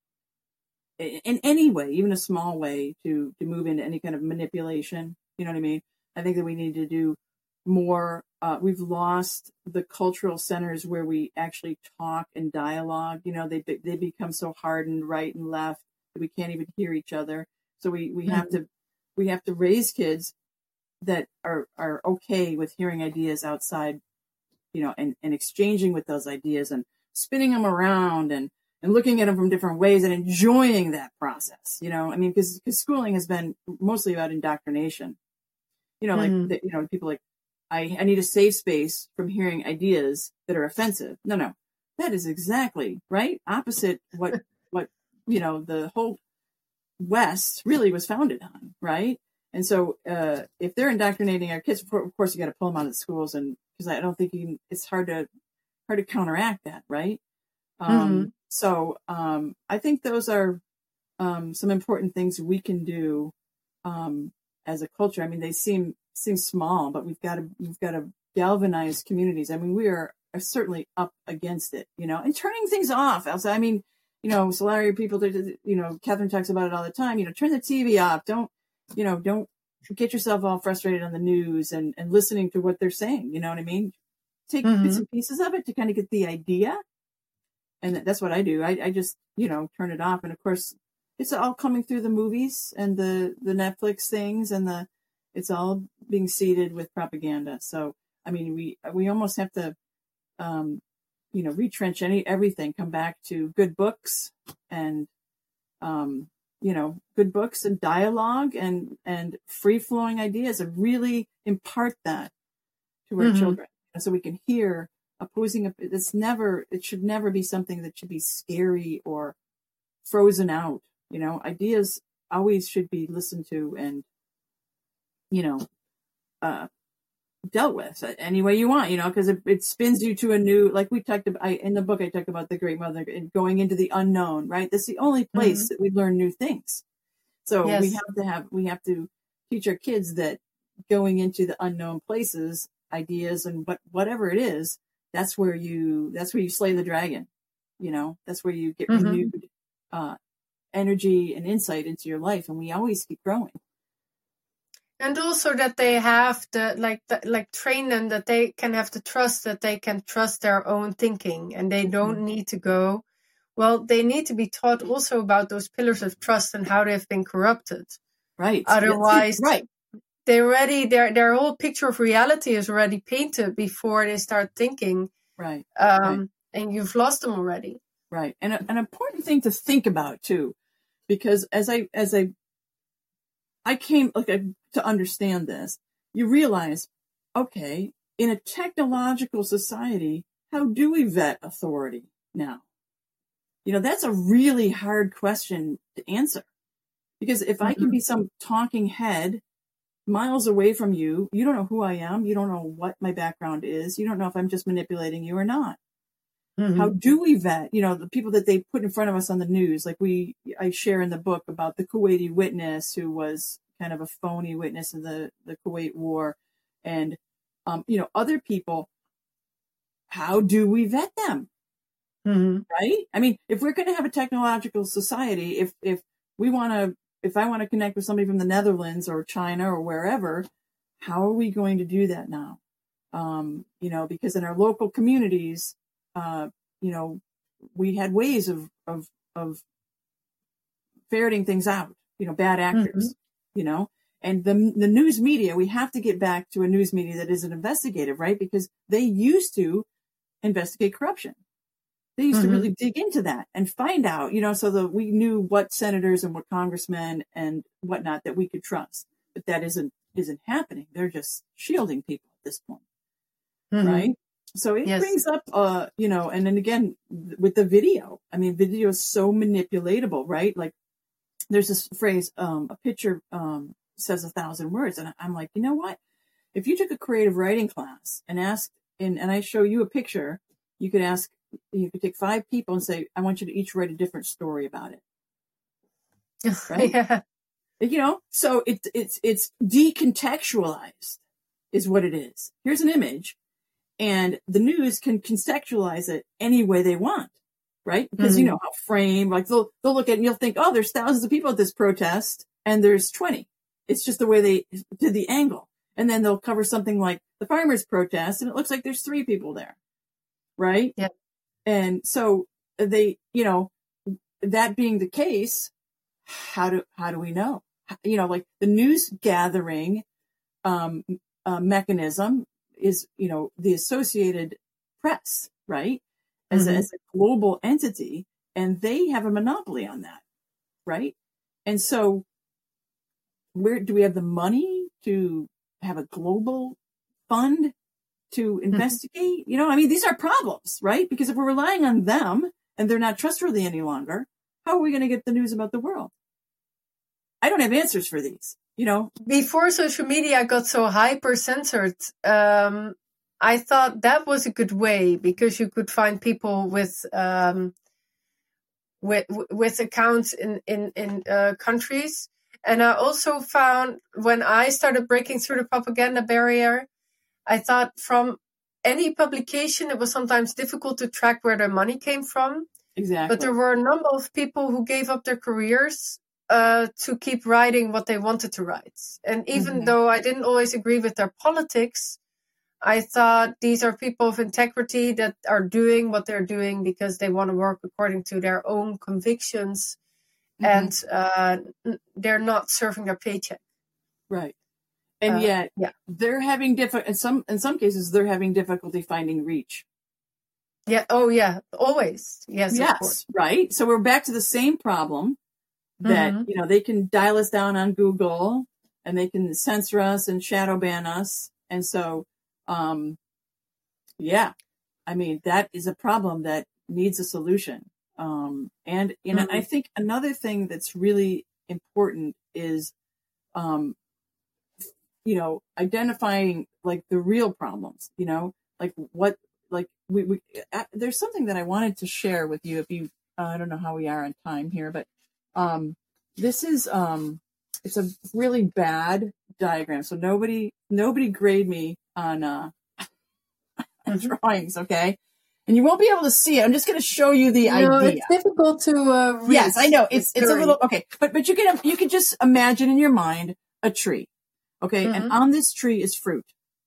in any way, even a small way, to, to move into any kind of manipulation. You know what I mean? I think that we need to do more. Uh, we've lost the cultural centers where we actually talk and dialogue. You know, they they become so hardened right and left that we can't even hear each other. So we, we mm-hmm. have to we have to raise kids that are, are okay with hearing ideas outside, you know, and, and exchanging with those ideas and spinning them around and and looking at them from different ways and enjoying that process, you know, I mean, because because schooling has been mostly about indoctrination, you know, like, mm-hmm. the, you know, people like, I, I need a safe space from hearing ideas that are offensive. No, no, that is exactly right. Opposite what, what, you know, the whole West really was founded on. Right. And so uh, if they're indoctrinating our kids, of course, you got to pull them out of the schools. And because I don't think you can, it's hard to, hard to counteract that. Right. Um, mm-hmm. So um, I think those are um, some important things we can do um, as a culture. I mean, they seem seem small, but we've got to we've got to galvanize communities. I mean, we are, are certainly up against it, you know, and turning things off. Also, I mean, you know, Solari people, you know, Catherine talks about it all the time. You know, turn the T V off. Don't, you know, don't get yourself all frustrated on the news and, and listening to what they're saying. You know what I mean? Take mm-hmm. bits and pieces of it to kind of get the idea. And that's what I do. I, I just, you know, turn it off. And of course, it's all coming through the movies and the, the Netflix things, and the, it's all being seeded with propaganda. So, I mean, we, we almost have to, um, you know, retrench any, everything, come back to good books and, um, you know, good books and dialogue and, and free flowing ideas, and really impart that to our mm-hmm. children. And so we can hear opposing. It's never, it should never be something that should be scary or frozen out. You know, ideas always should be listened to and, you know, uh, dealt with any way you want, you know, because it, it spins you to a new, like we talked about I, in the book, I talked about the Great Mother and going into the unknown, right? That's the only place mm-hmm. that we learn new things. So yes. we have to have, we have to teach our kids that going into the unknown places, ideas and what, whatever it is, that's where you, that's where you slay the dragon, you know, that's where you get mm-hmm. renewed, uh, energy and insight into your life. And we always keep growing. And also that they have the, like, the, like train them that they can have the trust that they can trust their own thinking, and they don't mm-hmm. need to go. Well, they need to be taught also about those pillars of trust and how they've been corrupted. Right. Otherwise, right. they already, their, their whole picture of reality is already painted before they start thinking. Right. Um, right. And you've lost them already. Right. And a, an important thing to think about too, because as I, as I, I came like I, to understand this, you realize, okay, in a technological society, how do we vet authority now? You know, that's a really hard question to answer, because if I can be some talking head miles away from you, you don't know who I am. You don't know what my background is. You don't know if I'm just manipulating you or not. Mm-hmm. How do we vet, you know, the people that they put in front of us on the news? Like we, I share in the book about the Kuwaiti witness who was kind of a phony witness in the, the Kuwait war, and, um, you know, other people. How do we vet them? Mm-hmm. Right? I mean, if we're going to have a technological society, if, if we want to, if I want to connect with somebody from the Netherlands or China or wherever, how are we going to do that now? Um, you know, because in our local communities, uh, you know, we had ways of, of, of ferreting things out, you know, bad actors, mm-hmm. you know, and the, the news media, we have to get back to a news media that isn't investigative, right? Because they used to investigate corruption. They used mm-hmm. to really dig into that and find out, you know, so that we knew what senators and what congressmen and whatnot that we could trust. But that isn't isn't happening. They're just shielding people at this point, mm-hmm. right? So it yes. brings up, uh, you know, and then again with the video. I mean, video is so manipulatable, right? Like there's this phrase, um, a picture um, says a thousand words, and I'm like, you know what? If you took a creative writing class and asked, and, and I show you a picture, you could ask. You could take five people and say, I want you to each write a different story about it. Right? Yeah. You know, so it, it's, it's decontextualized is what it is. Here's an image, and the news can contextualize it any way they want. Right? Because mm-hmm. you know how frame, like they'll, they'll look at it and you'll think, oh, there's thousands of people at this protest and there's twenty. It's just the way they did the angle. And then they'll cover something like the farmers' protest and it looks like there's three people there. Right? Yeah. And so they, you know, that being the case, how do, how do we know? You know, like the news gathering, um, uh, mechanism is, you know, the Associated Press, right? As, mm-hmm. a, as a global entity, and they have a monopoly on that, right? And so where do we have the money to have a global fund to investigate? Mm-hmm. You know, I mean, these are problems, right? Because if we're relying on them and they're not trustworthy any longer, how are we going to get the news about the world? I don't have answers for these, you know. Before social media got so hyper censored, um, I thought that was a good way because you could find people with, um, with, with accounts in, in, in, uh, countries. And I also found when I started breaking through the propaganda barrier, I thought from any publication, it was sometimes difficult to track where their money came from. Exactly. But there were a number of people who gave up their careers uh, to keep writing what they wanted to write. And even mm-hmm. though I didn't always agree with their politics, I thought these are people of integrity that are doing what they're doing because they want to work according to their own convictions. Mm-hmm. And uh, they're not serving their paycheck. Right. And uh, yet, yeah. they're having diffi- in some in some cases they're having difficulty finding reach. Yeah. Oh, yeah. Always. Yes. Yes. Of course. Right. So we're back to the same problem that mm-hmm. you know they can dial us down on Google and they can censor us and shadow ban us, and so um, yeah, I mean that is a problem that needs a solution. Um, and you know, mm-hmm. I think another thing that's really important is. Um, you know, identifying like the real problems, you know, like what, like we, we uh, there's something that I wanted to share with you. If you, uh, I don't know how we are on time here, but, um, this is, um, it's a really bad diagram. So nobody, nobody grade me on, uh, drawings. Okay. And you won't be able to see it. I'm just going to show you the no, idea. It's difficult to, uh, read. Yes, I know. It's, it's a little, okay. But, but you can, you can just imagine in your mind a tree. Okay. Mm-hmm. And on this tree is fruit.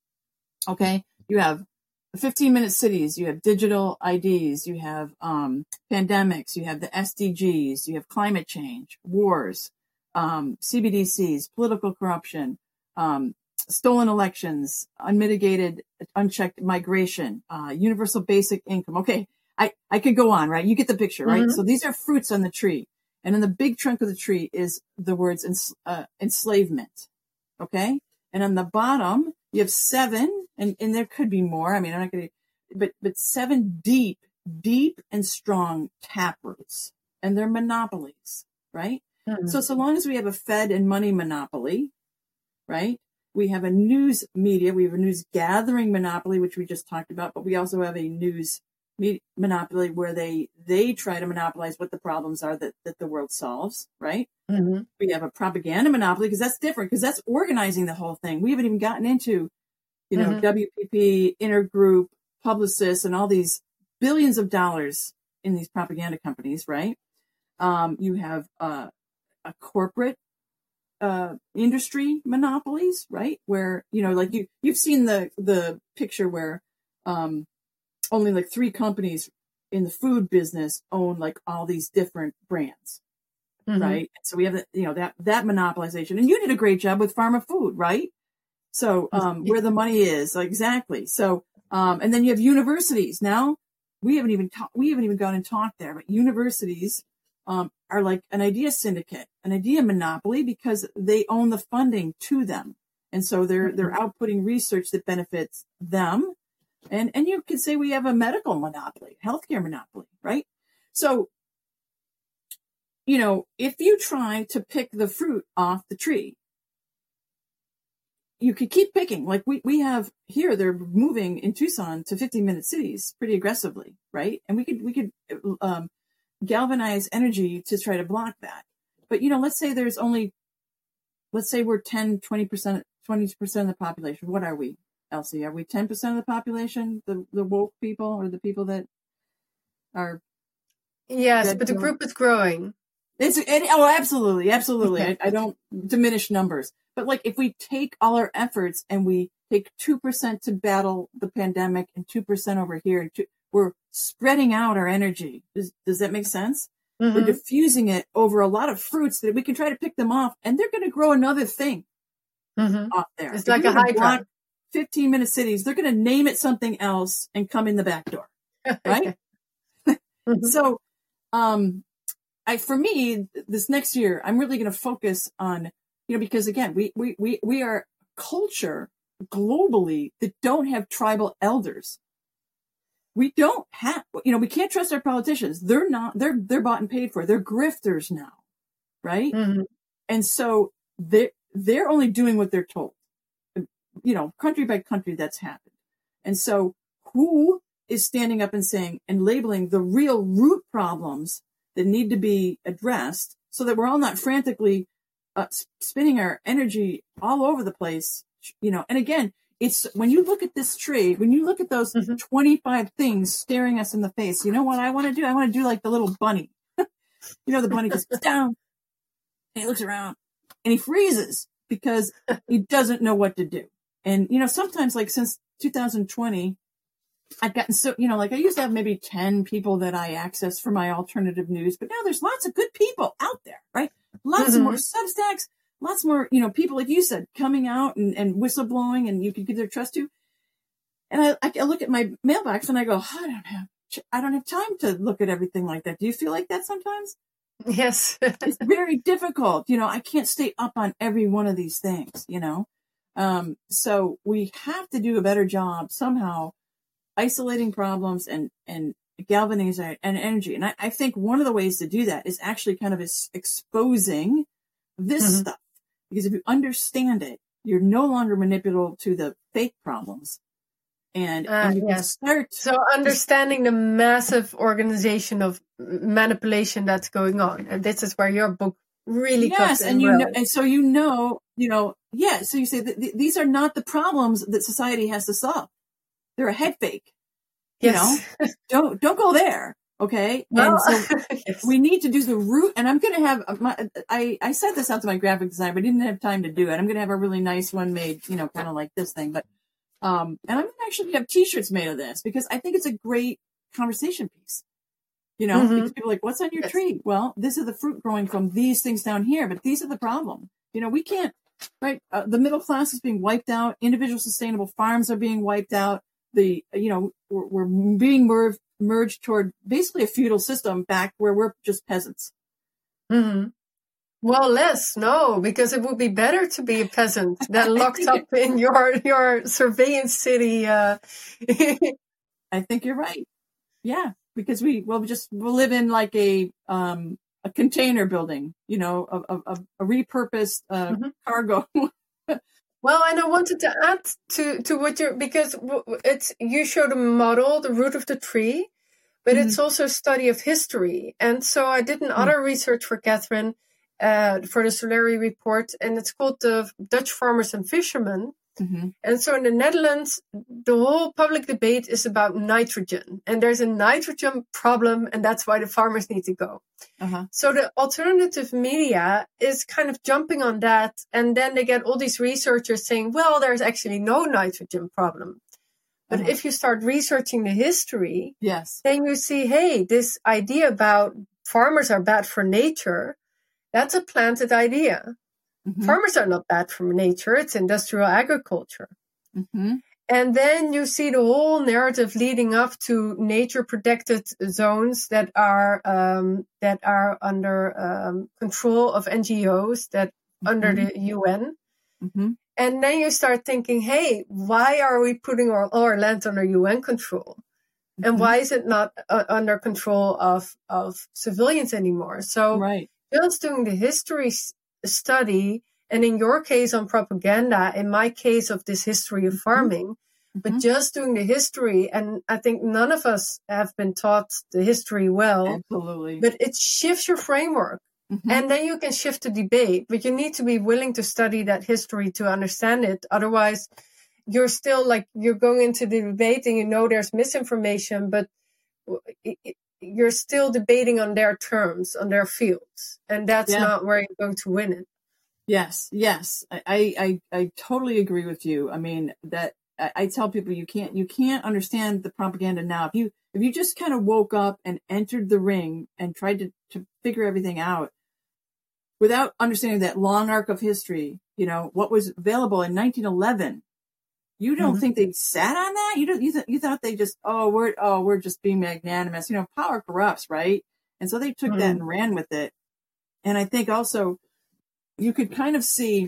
Okay. You have fifteen minute cities. You have digital I Ds. You have, um, pandemics. You have the S D Gs. You have climate change, wars, um, C B D Cs, political corruption, um, stolen elections, unmitigated, unchecked migration, uh, universal basic income. Okay. I, I could go on, right? You get the picture, right? Mm-hmm. So these are fruits on the tree. And in the big trunk of the tree is the words ens- uh, enslavement. Okay. And on the bottom, you have seven, and, and there could be more. I mean, I'm not going to, but, but seven deep deep and strong taproots, and they're monopolies, right? Mm-hmm. So, so long as we have a Fed and money monopoly, right? We have a news media, we have a news gathering monopoly, which we just talked about, but we also have a news me- monopoly where they, they try to monopolize what the problems are that, that the world solves, right? Mm-hmm. We have a propaganda monopoly because that's different, because that's organizing the whole thing. We haven't even gotten into, you know, mm-hmm. W P P, intergroup, publicists, and all these billions of dollars in these propaganda companies, right? Um, you have uh, a corporate uh, industry monopolies, right? Where, you know, like you, you've seen the, the picture where um, only like three companies in the food business own like all these different brands, mm-hmm. right? So we have, you know, that, that monopolization. And you did a great job with pharma food, right? So um, where the money is, exactly. So, um, and then you have universities. Now, we haven't even ta- we haven't even gone and talked there, but universities um, are like an idea syndicate, an idea monopoly, because they own the funding to them, and so they're mm-hmm. they're outputting research that benefits them. And and you could say we have a medical monopoly, healthcare monopoly, right? So, you know, if you try to pick the fruit off the tree, you could keep picking. Like we, we have here, they're moving in Tucson to fifteen minute cities pretty aggressively, right? And we could, we could, um, galvanize energy to try to block that. But, you know, let's say there's only, let's say we're ten, twenty percent, twenty percent of the population. What are we, Elsie? Are we ten percent of the population? The, the woke people, or the people that are. Yes, but the group is growing. It's, it, oh, absolutely. Absolutely. I, I don't diminish numbers. But like, if we take all our efforts and we take two percent to battle the pandemic and two percent over here, and two, we're spreading out our energy. Does, does that make sense? Mm-hmm. We're diffusing it over a lot of fruits that we can try to pick them off, and they're going to grow another thing mm-hmm. off there. It's if like a hydra. fifteen minute cities, they're going to name it something else and come in the back door. Right? mm-hmm. So, um, I, for me, this next year, I'm really going to focus on, you know, because again, we, we, we, we are a culture globally that don't have tribal elders. We don't have, you know, we can't trust our politicians. They're not, they're, they're bought and paid for. They're grifters now. Right. Mm-hmm. And so they're, they're only doing what they're told, you know, country by country that's happened. And so who is standing up and saying and labeling the real root problems that need to be addressed so that we're all not frantically uh, spinning our energy all over the place, you know? And again, it's when you look at this tree, when you look at those mm-hmm. twenty-five things staring us in the face, you know what I want to do? I want to do like the little bunny. You know, the bunny goes down and he looks around and he freezes because he doesn't know what to do. And, you know, sometimes like since two thousand twenty, I've gotten so, you know, like I used to have maybe ten people that I access for my alternative news, but now there's lots of good people out there, right? Lots mm-hmm. more Substacks, lots more, you know, people like you said, coming out and, and whistleblowing, and you can give their trust to. And I, I look at my mailbox and I go, oh, I don't have, I don't have time to look at everything like that. Do you feel like that sometimes? Yes. It's very difficult. You know, I can't stay up on every one of these things, you know? Um, so we have to do a better job somehow isolating problems and, and galvanizing and energy. And I, I think one of the ways to do that is actually kind of is exposing this mm-hmm. stuff. Because if you understand it, you're no longer manipulable to the fake problems. And, uh, and you yes. can start. So understanding the massive organization of manipulation that's going on. And this is where your book really yes, comes in. And you well. know, and so you know, you know, yeah. So you say that th- these are not the problems that society has to solve. They're a head fake. You yes. know, don't, don't go there. Okay. Well, and so yes. we need to do the root, and I'm going to have my, I, I sent this out to my graphic designer, but I didn't have time to do it. I'm going to have a really nice one made, you know, kind of like this thing, but, um, and I'm going to actually have t-shirts made of this because I think it's a great conversation piece. You know, mm-hmm. because people are like, what's on your yes. tree? Well, this is the fruit growing from these things down here, but these are the problem. You know, we can't, right? Uh, the middle class is being wiped out. Individual sustainable farms are being wiped out. The, you know, we're, we're being merged, merged toward basically a feudal system back where we're just peasants. Mm-hmm. Well, less, no, because it would be better to be a peasant than locked up in your, your surveillance city. Uh... I think you're right. Yeah. because we, well, we just we live in like a, um, a container building, you know, a, a, a repurposed uh, mm-hmm. cargo. Well, and I wanted to add to, to what you're, because it's, you showed a model, the root of the tree, but mm-hmm. it's also a study of history. And so I did an mm-hmm. other research for Catherine, uh, for the Solari report, and it's called the Dutch Farmers and Fishermen. Mm-hmm. And so in the Netherlands, the whole public debate is about nitrogen, and there's a nitrogen problem, and that's why the farmers need to go. Uh-huh. So the alternative media is kind of jumping on that, and then they get all these researchers saying, well, there's actually no nitrogen problem. But uh-huh. if you start researching the history, yes, then you see, hey, this idea about farmers are bad for nature, that's a planted idea. Mm-hmm. Farmers are not bad for nature. It's industrial agriculture. Mm-hmm. And then you see the whole narrative leading up to nature protected zones that are, um, that are under, um, control of N G Os, that mm-hmm. under the U N. Mm-hmm. And then you start thinking, hey, why are we putting our, all our land under U N control? Mm-hmm. And why is it not uh, under control of, of civilians anymore? So right. just doing the history study, and in your case on propaganda, in my case of this history of farming, mm-hmm. but just doing the history, and I think none of us have been taught the history well. Absolutely. But it shifts your framework, mm-hmm. and then you can shift the debate, but you need to be willing to study that history to understand it. Otherwise, you're still like, you're going into the debate and you know there's misinformation, but it, it, you're still debating on their terms, on their fields. And that's yeah. not where you're going to win it. Yes, yes. I, I, I totally agree with you. I mean, that I, I tell people you can't, you can't understand the propaganda now. If you, if you just kind of woke up and entered the ring and tried to, to figure everything out without understanding that long arc of history, you know, what was available in nineteen eleven, you don't mm-hmm. think they sat on that? You don't, you, th- you thought they just, oh, we're, oh, we're just being magnanimous. You know, power corrupts, right? And so they took mm-hmm. that and ran with it. And I think also you could kind of see,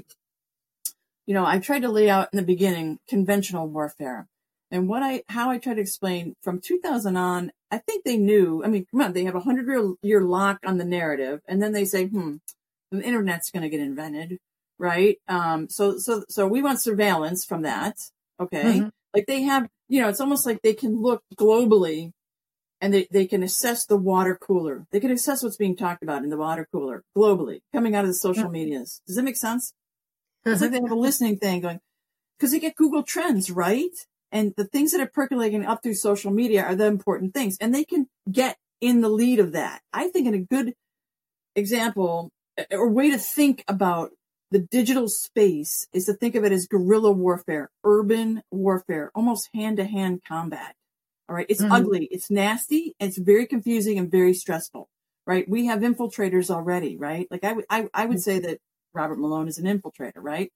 you know, I tried to lay out in the beginning conventional warfare. And what I, how I tried to explain from two thousand on, I think they knew, I mean, come on, they have a hundred year, year lock on the narrative. And then they say, hmm, the internet's going to get invented, right? Um, so, so, so we want surveillance from that. Okay. Mm-hmm. Like they have, you know, it's almost like they can look globally and they, they can assess the water cooler. They can assess what's being talked about in the water cooler globally, coming out of the social mm-hmm. medias. Does that make sense? It's like they have a listening thing going, because they get Google Trends, right? And the things that are percolating up through social media are the important things. And they can get in the lead of that. I think in a good example or way to think about the digital space is to think of it as guerrilla warfare, urban warfare, almost hand-to-hand combat. All right. It's mm-hmm. ugly. It's nasty. It's very confusing and very stressful, right? We have infiltrators already, right? Like I would, I, I would say that Robert Malone is an infiltrator, right?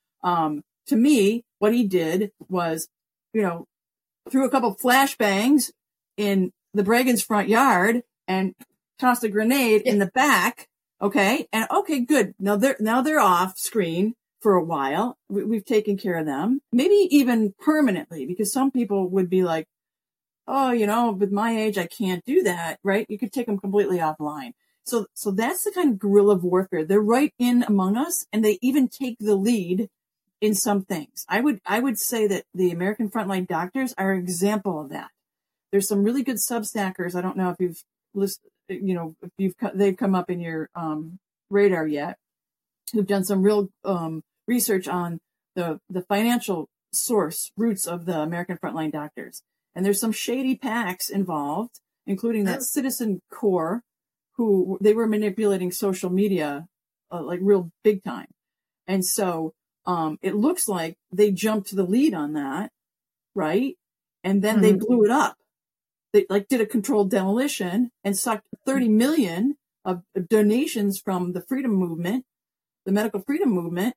Um, to me, what he did was, you know, threw a couple flashbangs in the Bragans' front yard and tossed a grenade yeah. in the back. Okay. And okay, good. Now they're, now they're off screen for a while. We, we've taken care of them, maybe even permanently, because some people would be like, oh, you know, with my age, I can't do that. Right. You could take them completely offline. So, so that's the kind of guerrilla warfare. They're right in among us, and they even take the lead in some things. I would, I would say that the American Frontline Doctors are an example of that. There's some really good Substackers. I don't know if you've listened, you know, if you've, they've come up in your, um, radar yet, who've done some real, um, research on the, the financial source roots of the American Frontline Doctors. And there's some shady PACs involved, including that Citizen Corps, who they were manipulating social media, uh, like real big time. And so, um, it looks like they jumped to the lead on that, right? And then mm-hmm. they blew it up. They like did a controlled demolition and sucked thirty million of donations from the freedom movement, the medical freedom movement.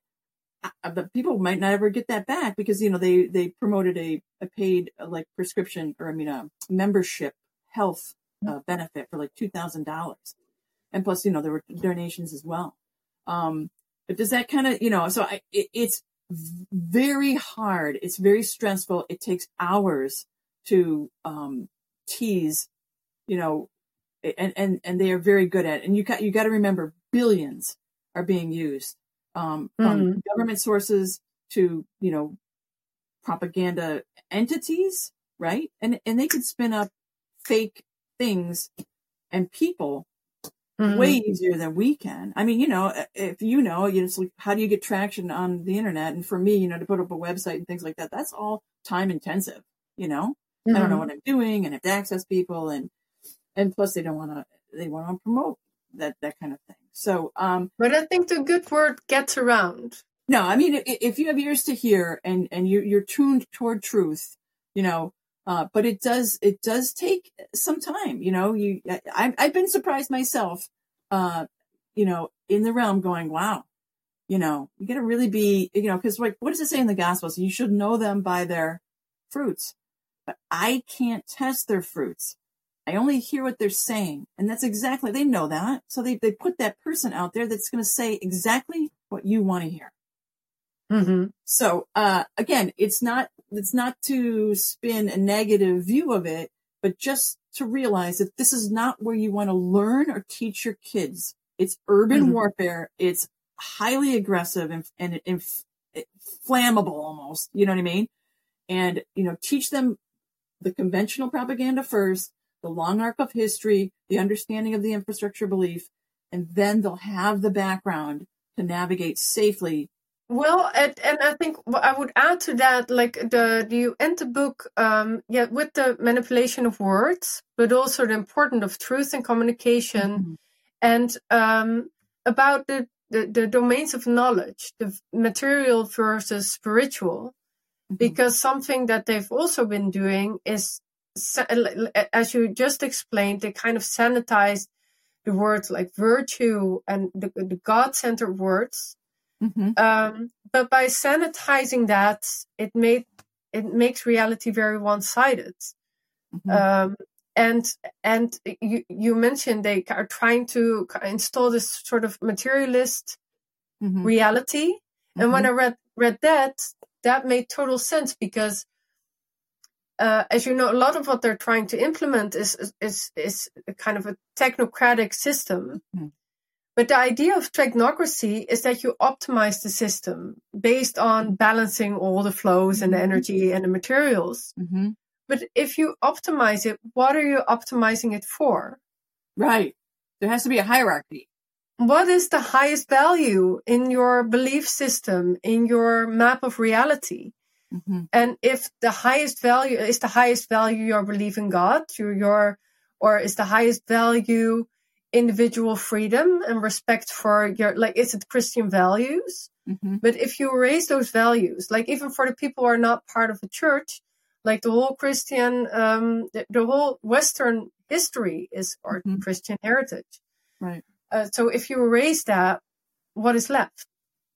But people might not ever get that back because, you know, they, they promoted a, a paid uh, like prescription or I mean, a membership health uh, benefit for like two thousand dollars. And plus, you know, there were donations as well. Um, but does that kind of, you know, so I, it, it's very hard. It's very stressful. It takes hours to, um, tease you know, and, and, and they are very good at it. And you got, you got to remember billions are being used, um, from Mm-hmm. government sources to, you know, propaganda entities, right? And, and they could spin up fake things and people Mm-hmm. way easier than we can. I mean, you know, if you know, you just like, how do you get traction on the internet? And for me, you know, to put up a website and things like that, that's all time intensive, you know, Mm-hmm. I don't know what I'm doing and I have to access people and, and plus they don't want to, they want to promote that, that kind of thing. So, um, but I think the good word gets around. no, I mean, if you have ears to hear and, and you, you're tuned toward truth, you know, Uh, but it does, it does take some time, you know, you, I, I've been surprised myself, uh, you know, in the realm going, wow, you know, you got to really be, you know, cause like, what does it say in the Gospels? You should know them by their fruits, but I can't test their fruits. I only hear what they're saying. And that's exactly, they know that. So they, they put that person out there that's going to say exactly what you want to hear. Mm-hmm. So, uh, again, it's not, it's not to spin a negative view of it, but just to realize that this is not where you want to learn or teach your kids. It's urban Mm-hmm. warfare. It's highly aggressive and, and, and flammable almost, you know what I mean? And, you know, teach them the conventional propaganda first, the long arc of history, the understanding of the infrastructure belief, and then they'll have the background to navigate safely. Well, and, and I think what I would add to that, like the, you end the book, um, yeah, with the manipulation of words, but also the importance of truth and communication, Mm-hmm. and um, about the, the, the domains of knowledge, the material versus spiritual, Mm-hmm. because something that they've also been doing is, as you just explained, they kind of sanitized the words like virtue and the, the God-centered words. Mm-hmm. Um, but by sanitizing that, it made it makes reality very one-sided. Mm-hmm. Um, and and you you mentioned they are trying to install this sort of materialist Mm-hmm. reality. Mm-hmm. And when I read read that, that made total sense because, uh, as you know, a lot of what they're trying to implement is is is a kind of a technocratic system. Mm-hmm. But the idea of technocracy is that you optimize the system based on balancing all the flows and the energy and the materials. Mm-hmm. But if you optimize it, what are you optimizing it for? Right. There has to be a hierarchy. What is the highest value in your belief system, in your map of reality? Mm-hmm. And if the highest value is the highest value your belief in God, your, your or is the highest value individual freedom and respect for your, like, is it Christian values? Mm-hmm. But if you raise those values, like even for the people who are not part of the church, like the whole Christian, um, the, the whole Western history is our Mm-hmm. Christian heritage. Right. Uh, so if you erase that, what is left?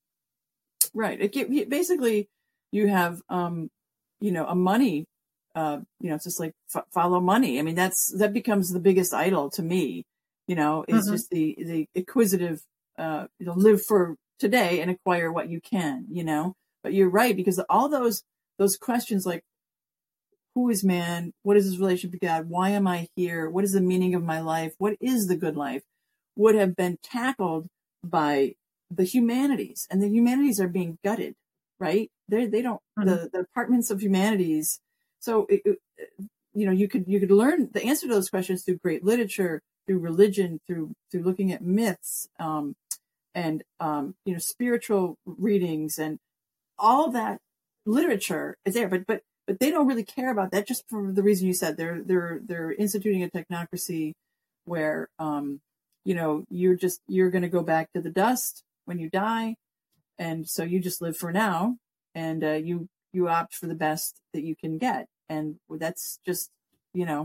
Right. It, it, basically, you have, um, you know, a money, uh, you know, it's just like f- follow money. I mean, that's, that becomes the biggest idol to me. You know, it's Mm-hmm. just the, the acquisitive, uh, you know, live for today and acquire what you can, you know, but you're right, because all those, those questions like, who is man? What is his relationship to God? Why am I here? What is the meaning of my life? What is the good life? Would have been tackled by the humanities, and the humanities are being gutted, right? They, they don't, mm-hmm. the, the departments of humanities. So, it, it, you know, you could, you could learn the answer to those questions through great literature, through religion, through, through looking at myths, um, and, um, you know, spiritual readings, and all that literature is there, but, but, but they don't really care about that, just for the reason you said. They're, they're, they're instituting a technocracy where, um, you know, you're just, you're going to go back to the dust when you die. And so you just live for now, and, uh, you, you opt for the best that you can get. And that's just, you know,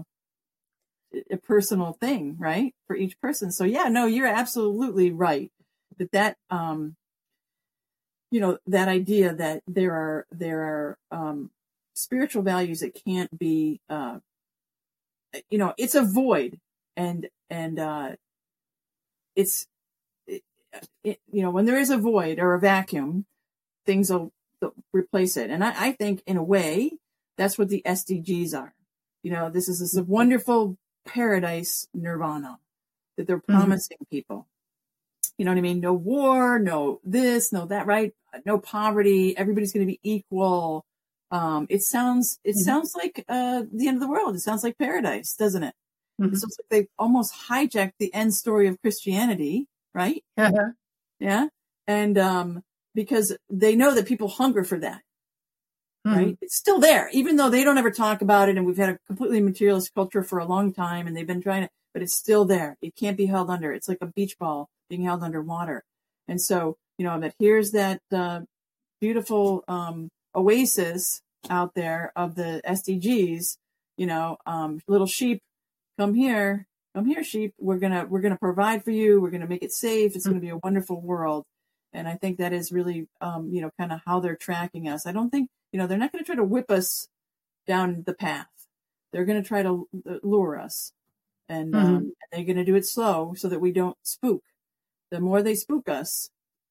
a personal thing, right? For each person. So yeah, no, you're absolutely right. That that, um, you know, that idea that there are, there are, um, spiritual values that can't be, uh, you know, it's a void, and, and, uh, it's, it, it, you know, when there is a void or a vacuum, things will replace it. And I, I think in a way, that's what the S D Gs are. You know, this is, this is a wonderful paradise nirvana that they're promising mm-hmm. people. You know what I mean? No war, no this, no that, right? No poverty. Everybody's going to be equal. Um, it sounds, it mm-hmm. sounds like, uh, the end of the world. It sounds like paradise, doesn't it? Mm-hmm. It sounds like they've almost hijacked the end story of Christianity, right? Uh-huh. Yeah. And, um, because they know that people hunger for that, mm-hmm. right? It's still there, even though they don't ever talk about it. And we've had a completely materialist culture for a long time and they've been trying to, but it's still there. It can't be held under. It's like a beach ball being held underwater. And so, you know, that here's that, uh, beautiful, um, oasis out there of the S D Gs, you know, um, little sheep, come here, come here, sheep. We're going to, we're going to provide for you. We're going to make it safe. It's mm-hmm. going to be a wonderful world. And I think that is really, um, you know, kind of how they're tracking us. I don't think, you know, they're not going to try to whip us down the path. They're going to try to lure us and, mm-hmm. um, they're going to do it slow so that we don't spook. The more they spook us,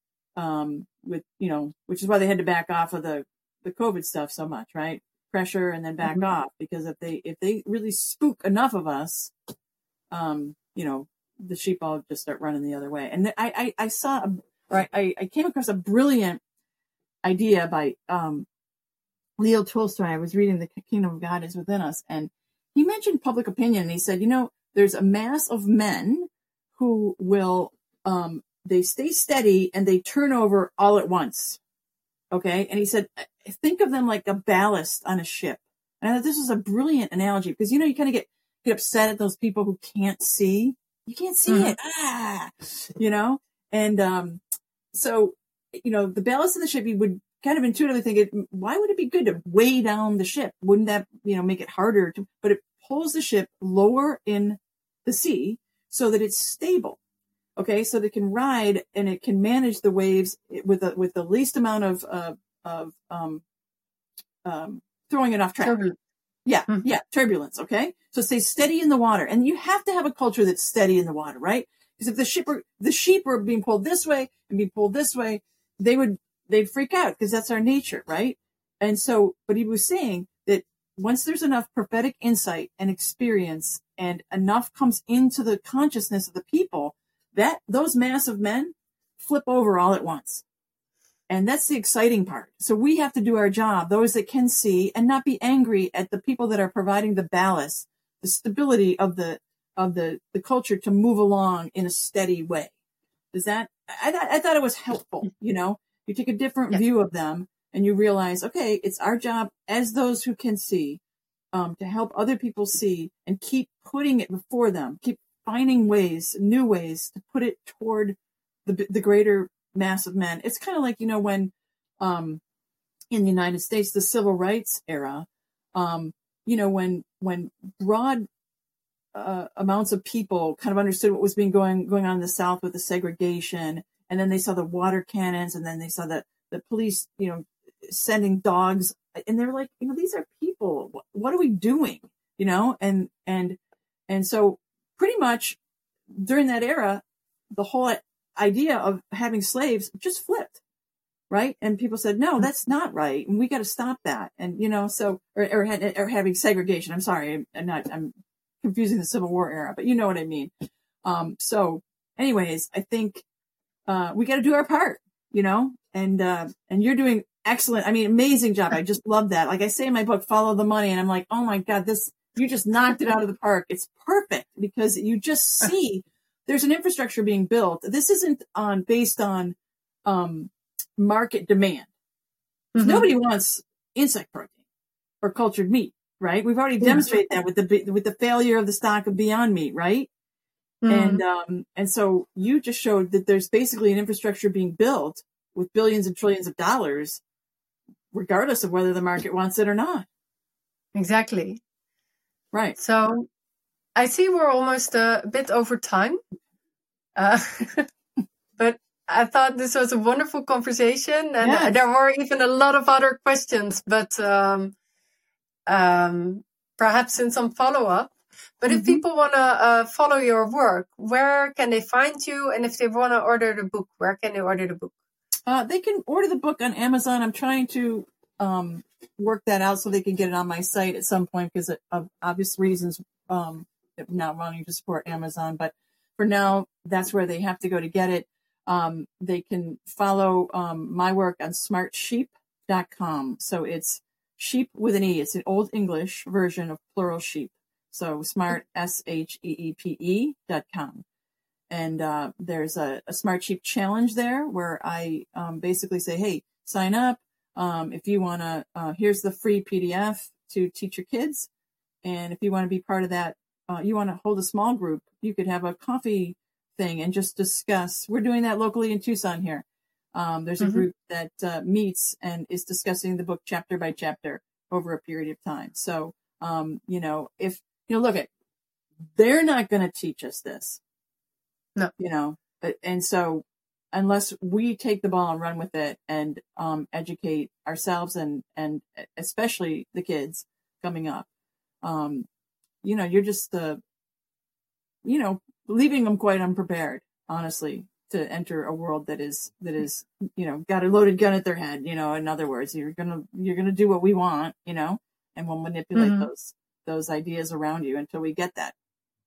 um, with, you know, which is why they had to back off of the, the COVID stuff so much, right? Pressure and then back mm-hmm. off, because if they, if they really spook enough of us, um, you know, the sheep all just start running the other way. And I, I, I saw, a, or I, I came across a brilliant idea by, um, Leo Tolstoy. I was reading The Kingdom of God is Within Us, and he mentioned public opinion. And he said, you know, there's a mass of men who will, um, they stay steady and they turn over all at once. Okay. And he said, think of them like a ballast on a ship. And I thought this was a brilliant analogy because, you know, you kind of get, get upset at those people who can't see. You can't see mm-hmm. it. Ah, you know? And, um, so, you know, the ballast of the ship, you would kind of intuitively think it, why would it be good to weigh down the ship? Wouldn't that, you know, make it harder to, but it pulls the ship lower in the sea so that it's stable. Okay, so they can ride and it can manage the waves with the with the least amount of uh, of um, um, throwing it off track. Turbulence. Yeah, mm-hmm. yeah, turbulence. Okay, so stay steady in the water, and you have to have a culture that's steady in the water, right? Because if the ship were, the sheep were being pulled this way and being pulled this way, they would they'd freak out because that's our nature, right? And so, but he was saying that once there's enough prophetic insight and experience, and enough comes into the consciousness of the people, that those massive men flip over all at once. And that's the exciting part. So we have to do our job, those that can see, and not be angry at the people that are providing the ballast, the stability of the, of the, the culture to move along in a steady way. Does that, I thought, I thought it was helpful. You know, you take a different yeah. view of them and you realize, okay, it's our job as those who can see, um, to help other people see and keep putting it before them, keep finding ways, new ways to put it toward the the greater mass of men. It's kind of like, you know, when, um, in the United States, the civil rights era, um, you know, when, when broad, uh, amounts of people kind of understood what was being going, going on in the South with the segregation. And then they saw the water cannons, and then they saw the, the police, you know, sending dogs, and they're like, you know, these are people. What, what are we doing? You know, and, and, and so, pretty much during that era, the whole idea of having slaves just flipped, right? And people said, no, that's not right. And we got to stop that. And, you know, so, or, or, or having segregation. I'm sorry. I'm not, I'm confusing the Civil War era, but you know what I mean? Um, so anyways, I think, uh, we got to do our part, you know, and, uh, and you're doing excellent. I mean, amazing job. I just love that. Like I say in my book, Follow the Money. And I'm like, oh my God, this, you just knocked it out of the park. It's perfect because you just see there's an infrastructure being built. This isn't on based on um, market demand. Mm-hmm. Nobody wants insect protein or cultured meat, right? We've already demonstrated that with the with the failure of the stock of Beyond Meat, right? Mm-hmm. And um, and so you just showed that there's basically an infrastructure being built with billions and trillions of dollars, regardless of whether the market wants it or not. Exactly. Right. So I see we're almost a bit over time. Uh, but I thought this was a wonderful conversation, and yes. there were even a lot of other questions, but um, um, perhaps in some follow-up. But mm-hmm. if people want to uh, follow your work, where can they find you? And if they want to order the book, where can they order the book? Uh, they can order the book on Amazon. I'm trying to um, work that out so they can get it on my site at some point because of obvious reasons. Um, not wanting to support Amazon, but for now, that's where they have to go to get it. Um, they can follow um, my work on smart sheep dot com. So it's sheep with an E. It's an old English version of plural sheep. So smart, S H E E P E dot com. And uh, there's a, a Smart Sheep challenge there where I um, basically say, hey, sign up. Um, if you want to, uh, here's the free P D F to teach your kids. And if you want to be part of that, uh, you want to hold a small group, you could have a coffee thing and just discuss. We're doing that locally in Tucson here. Um, there's a mm-hmm. group that uh, meets and is discussing the book chapter by chapter over a period of time. So, um, you know, if, you know, look at, they're not going to teach us this. No. You know, and so unless we take the ball and run with it and um, educate ourselves and, and especially the kids coming up, um, you know, you're just, uh, you know, leaving them quite unprepared, honestly, to enter a world that is, that is, you know, got a loaded gun at their head. You know, in other words, you're going to, you're going to do what we want, you know, and we'll manipulate mm-hmm. those, those ideas around you until we get that.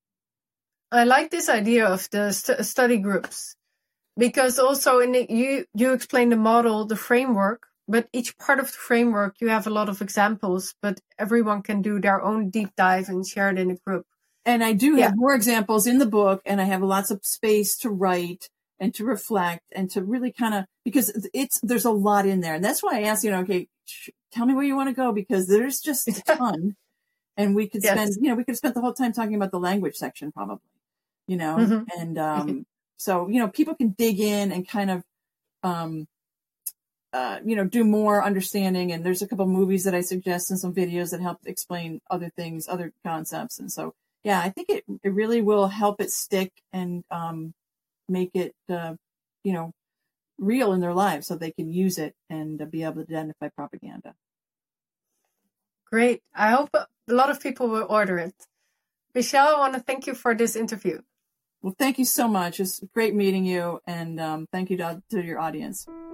I like this idea of the st- study groups because also in the, you, you explain the model, the framework, but each part of the framework, you have a lot of examples, but everyone can do their own deep dive and share it in a group. And I do yeah. have more examples in the book, and I have lots of space to write and to reflect and to really kind of, because it's, there's a lot in there. And that's why I asked, you know, okay, sh- tell me where you want to go, because there's just a ton. And we could spend, yes. you know, we could have spent the whole time talking about the language section probably. You know, mm-hmm. and, um, so, you know, people can dig in and kind of, um, uh, you know, do more understanding. And there's a couple of movies that I suggest and some videos that help explain other things, other concepts. And so, yeah, I think it, it really will help it stick and, um, make it, uh, you know, real in their lives so they can use it and uh, be able to identify propaganda. Great. I hope a lot of people will order it. Michelle, I want to thank you for this interview. Well, thank you so much. It's great meeting you, and um, thank you to, to your audience.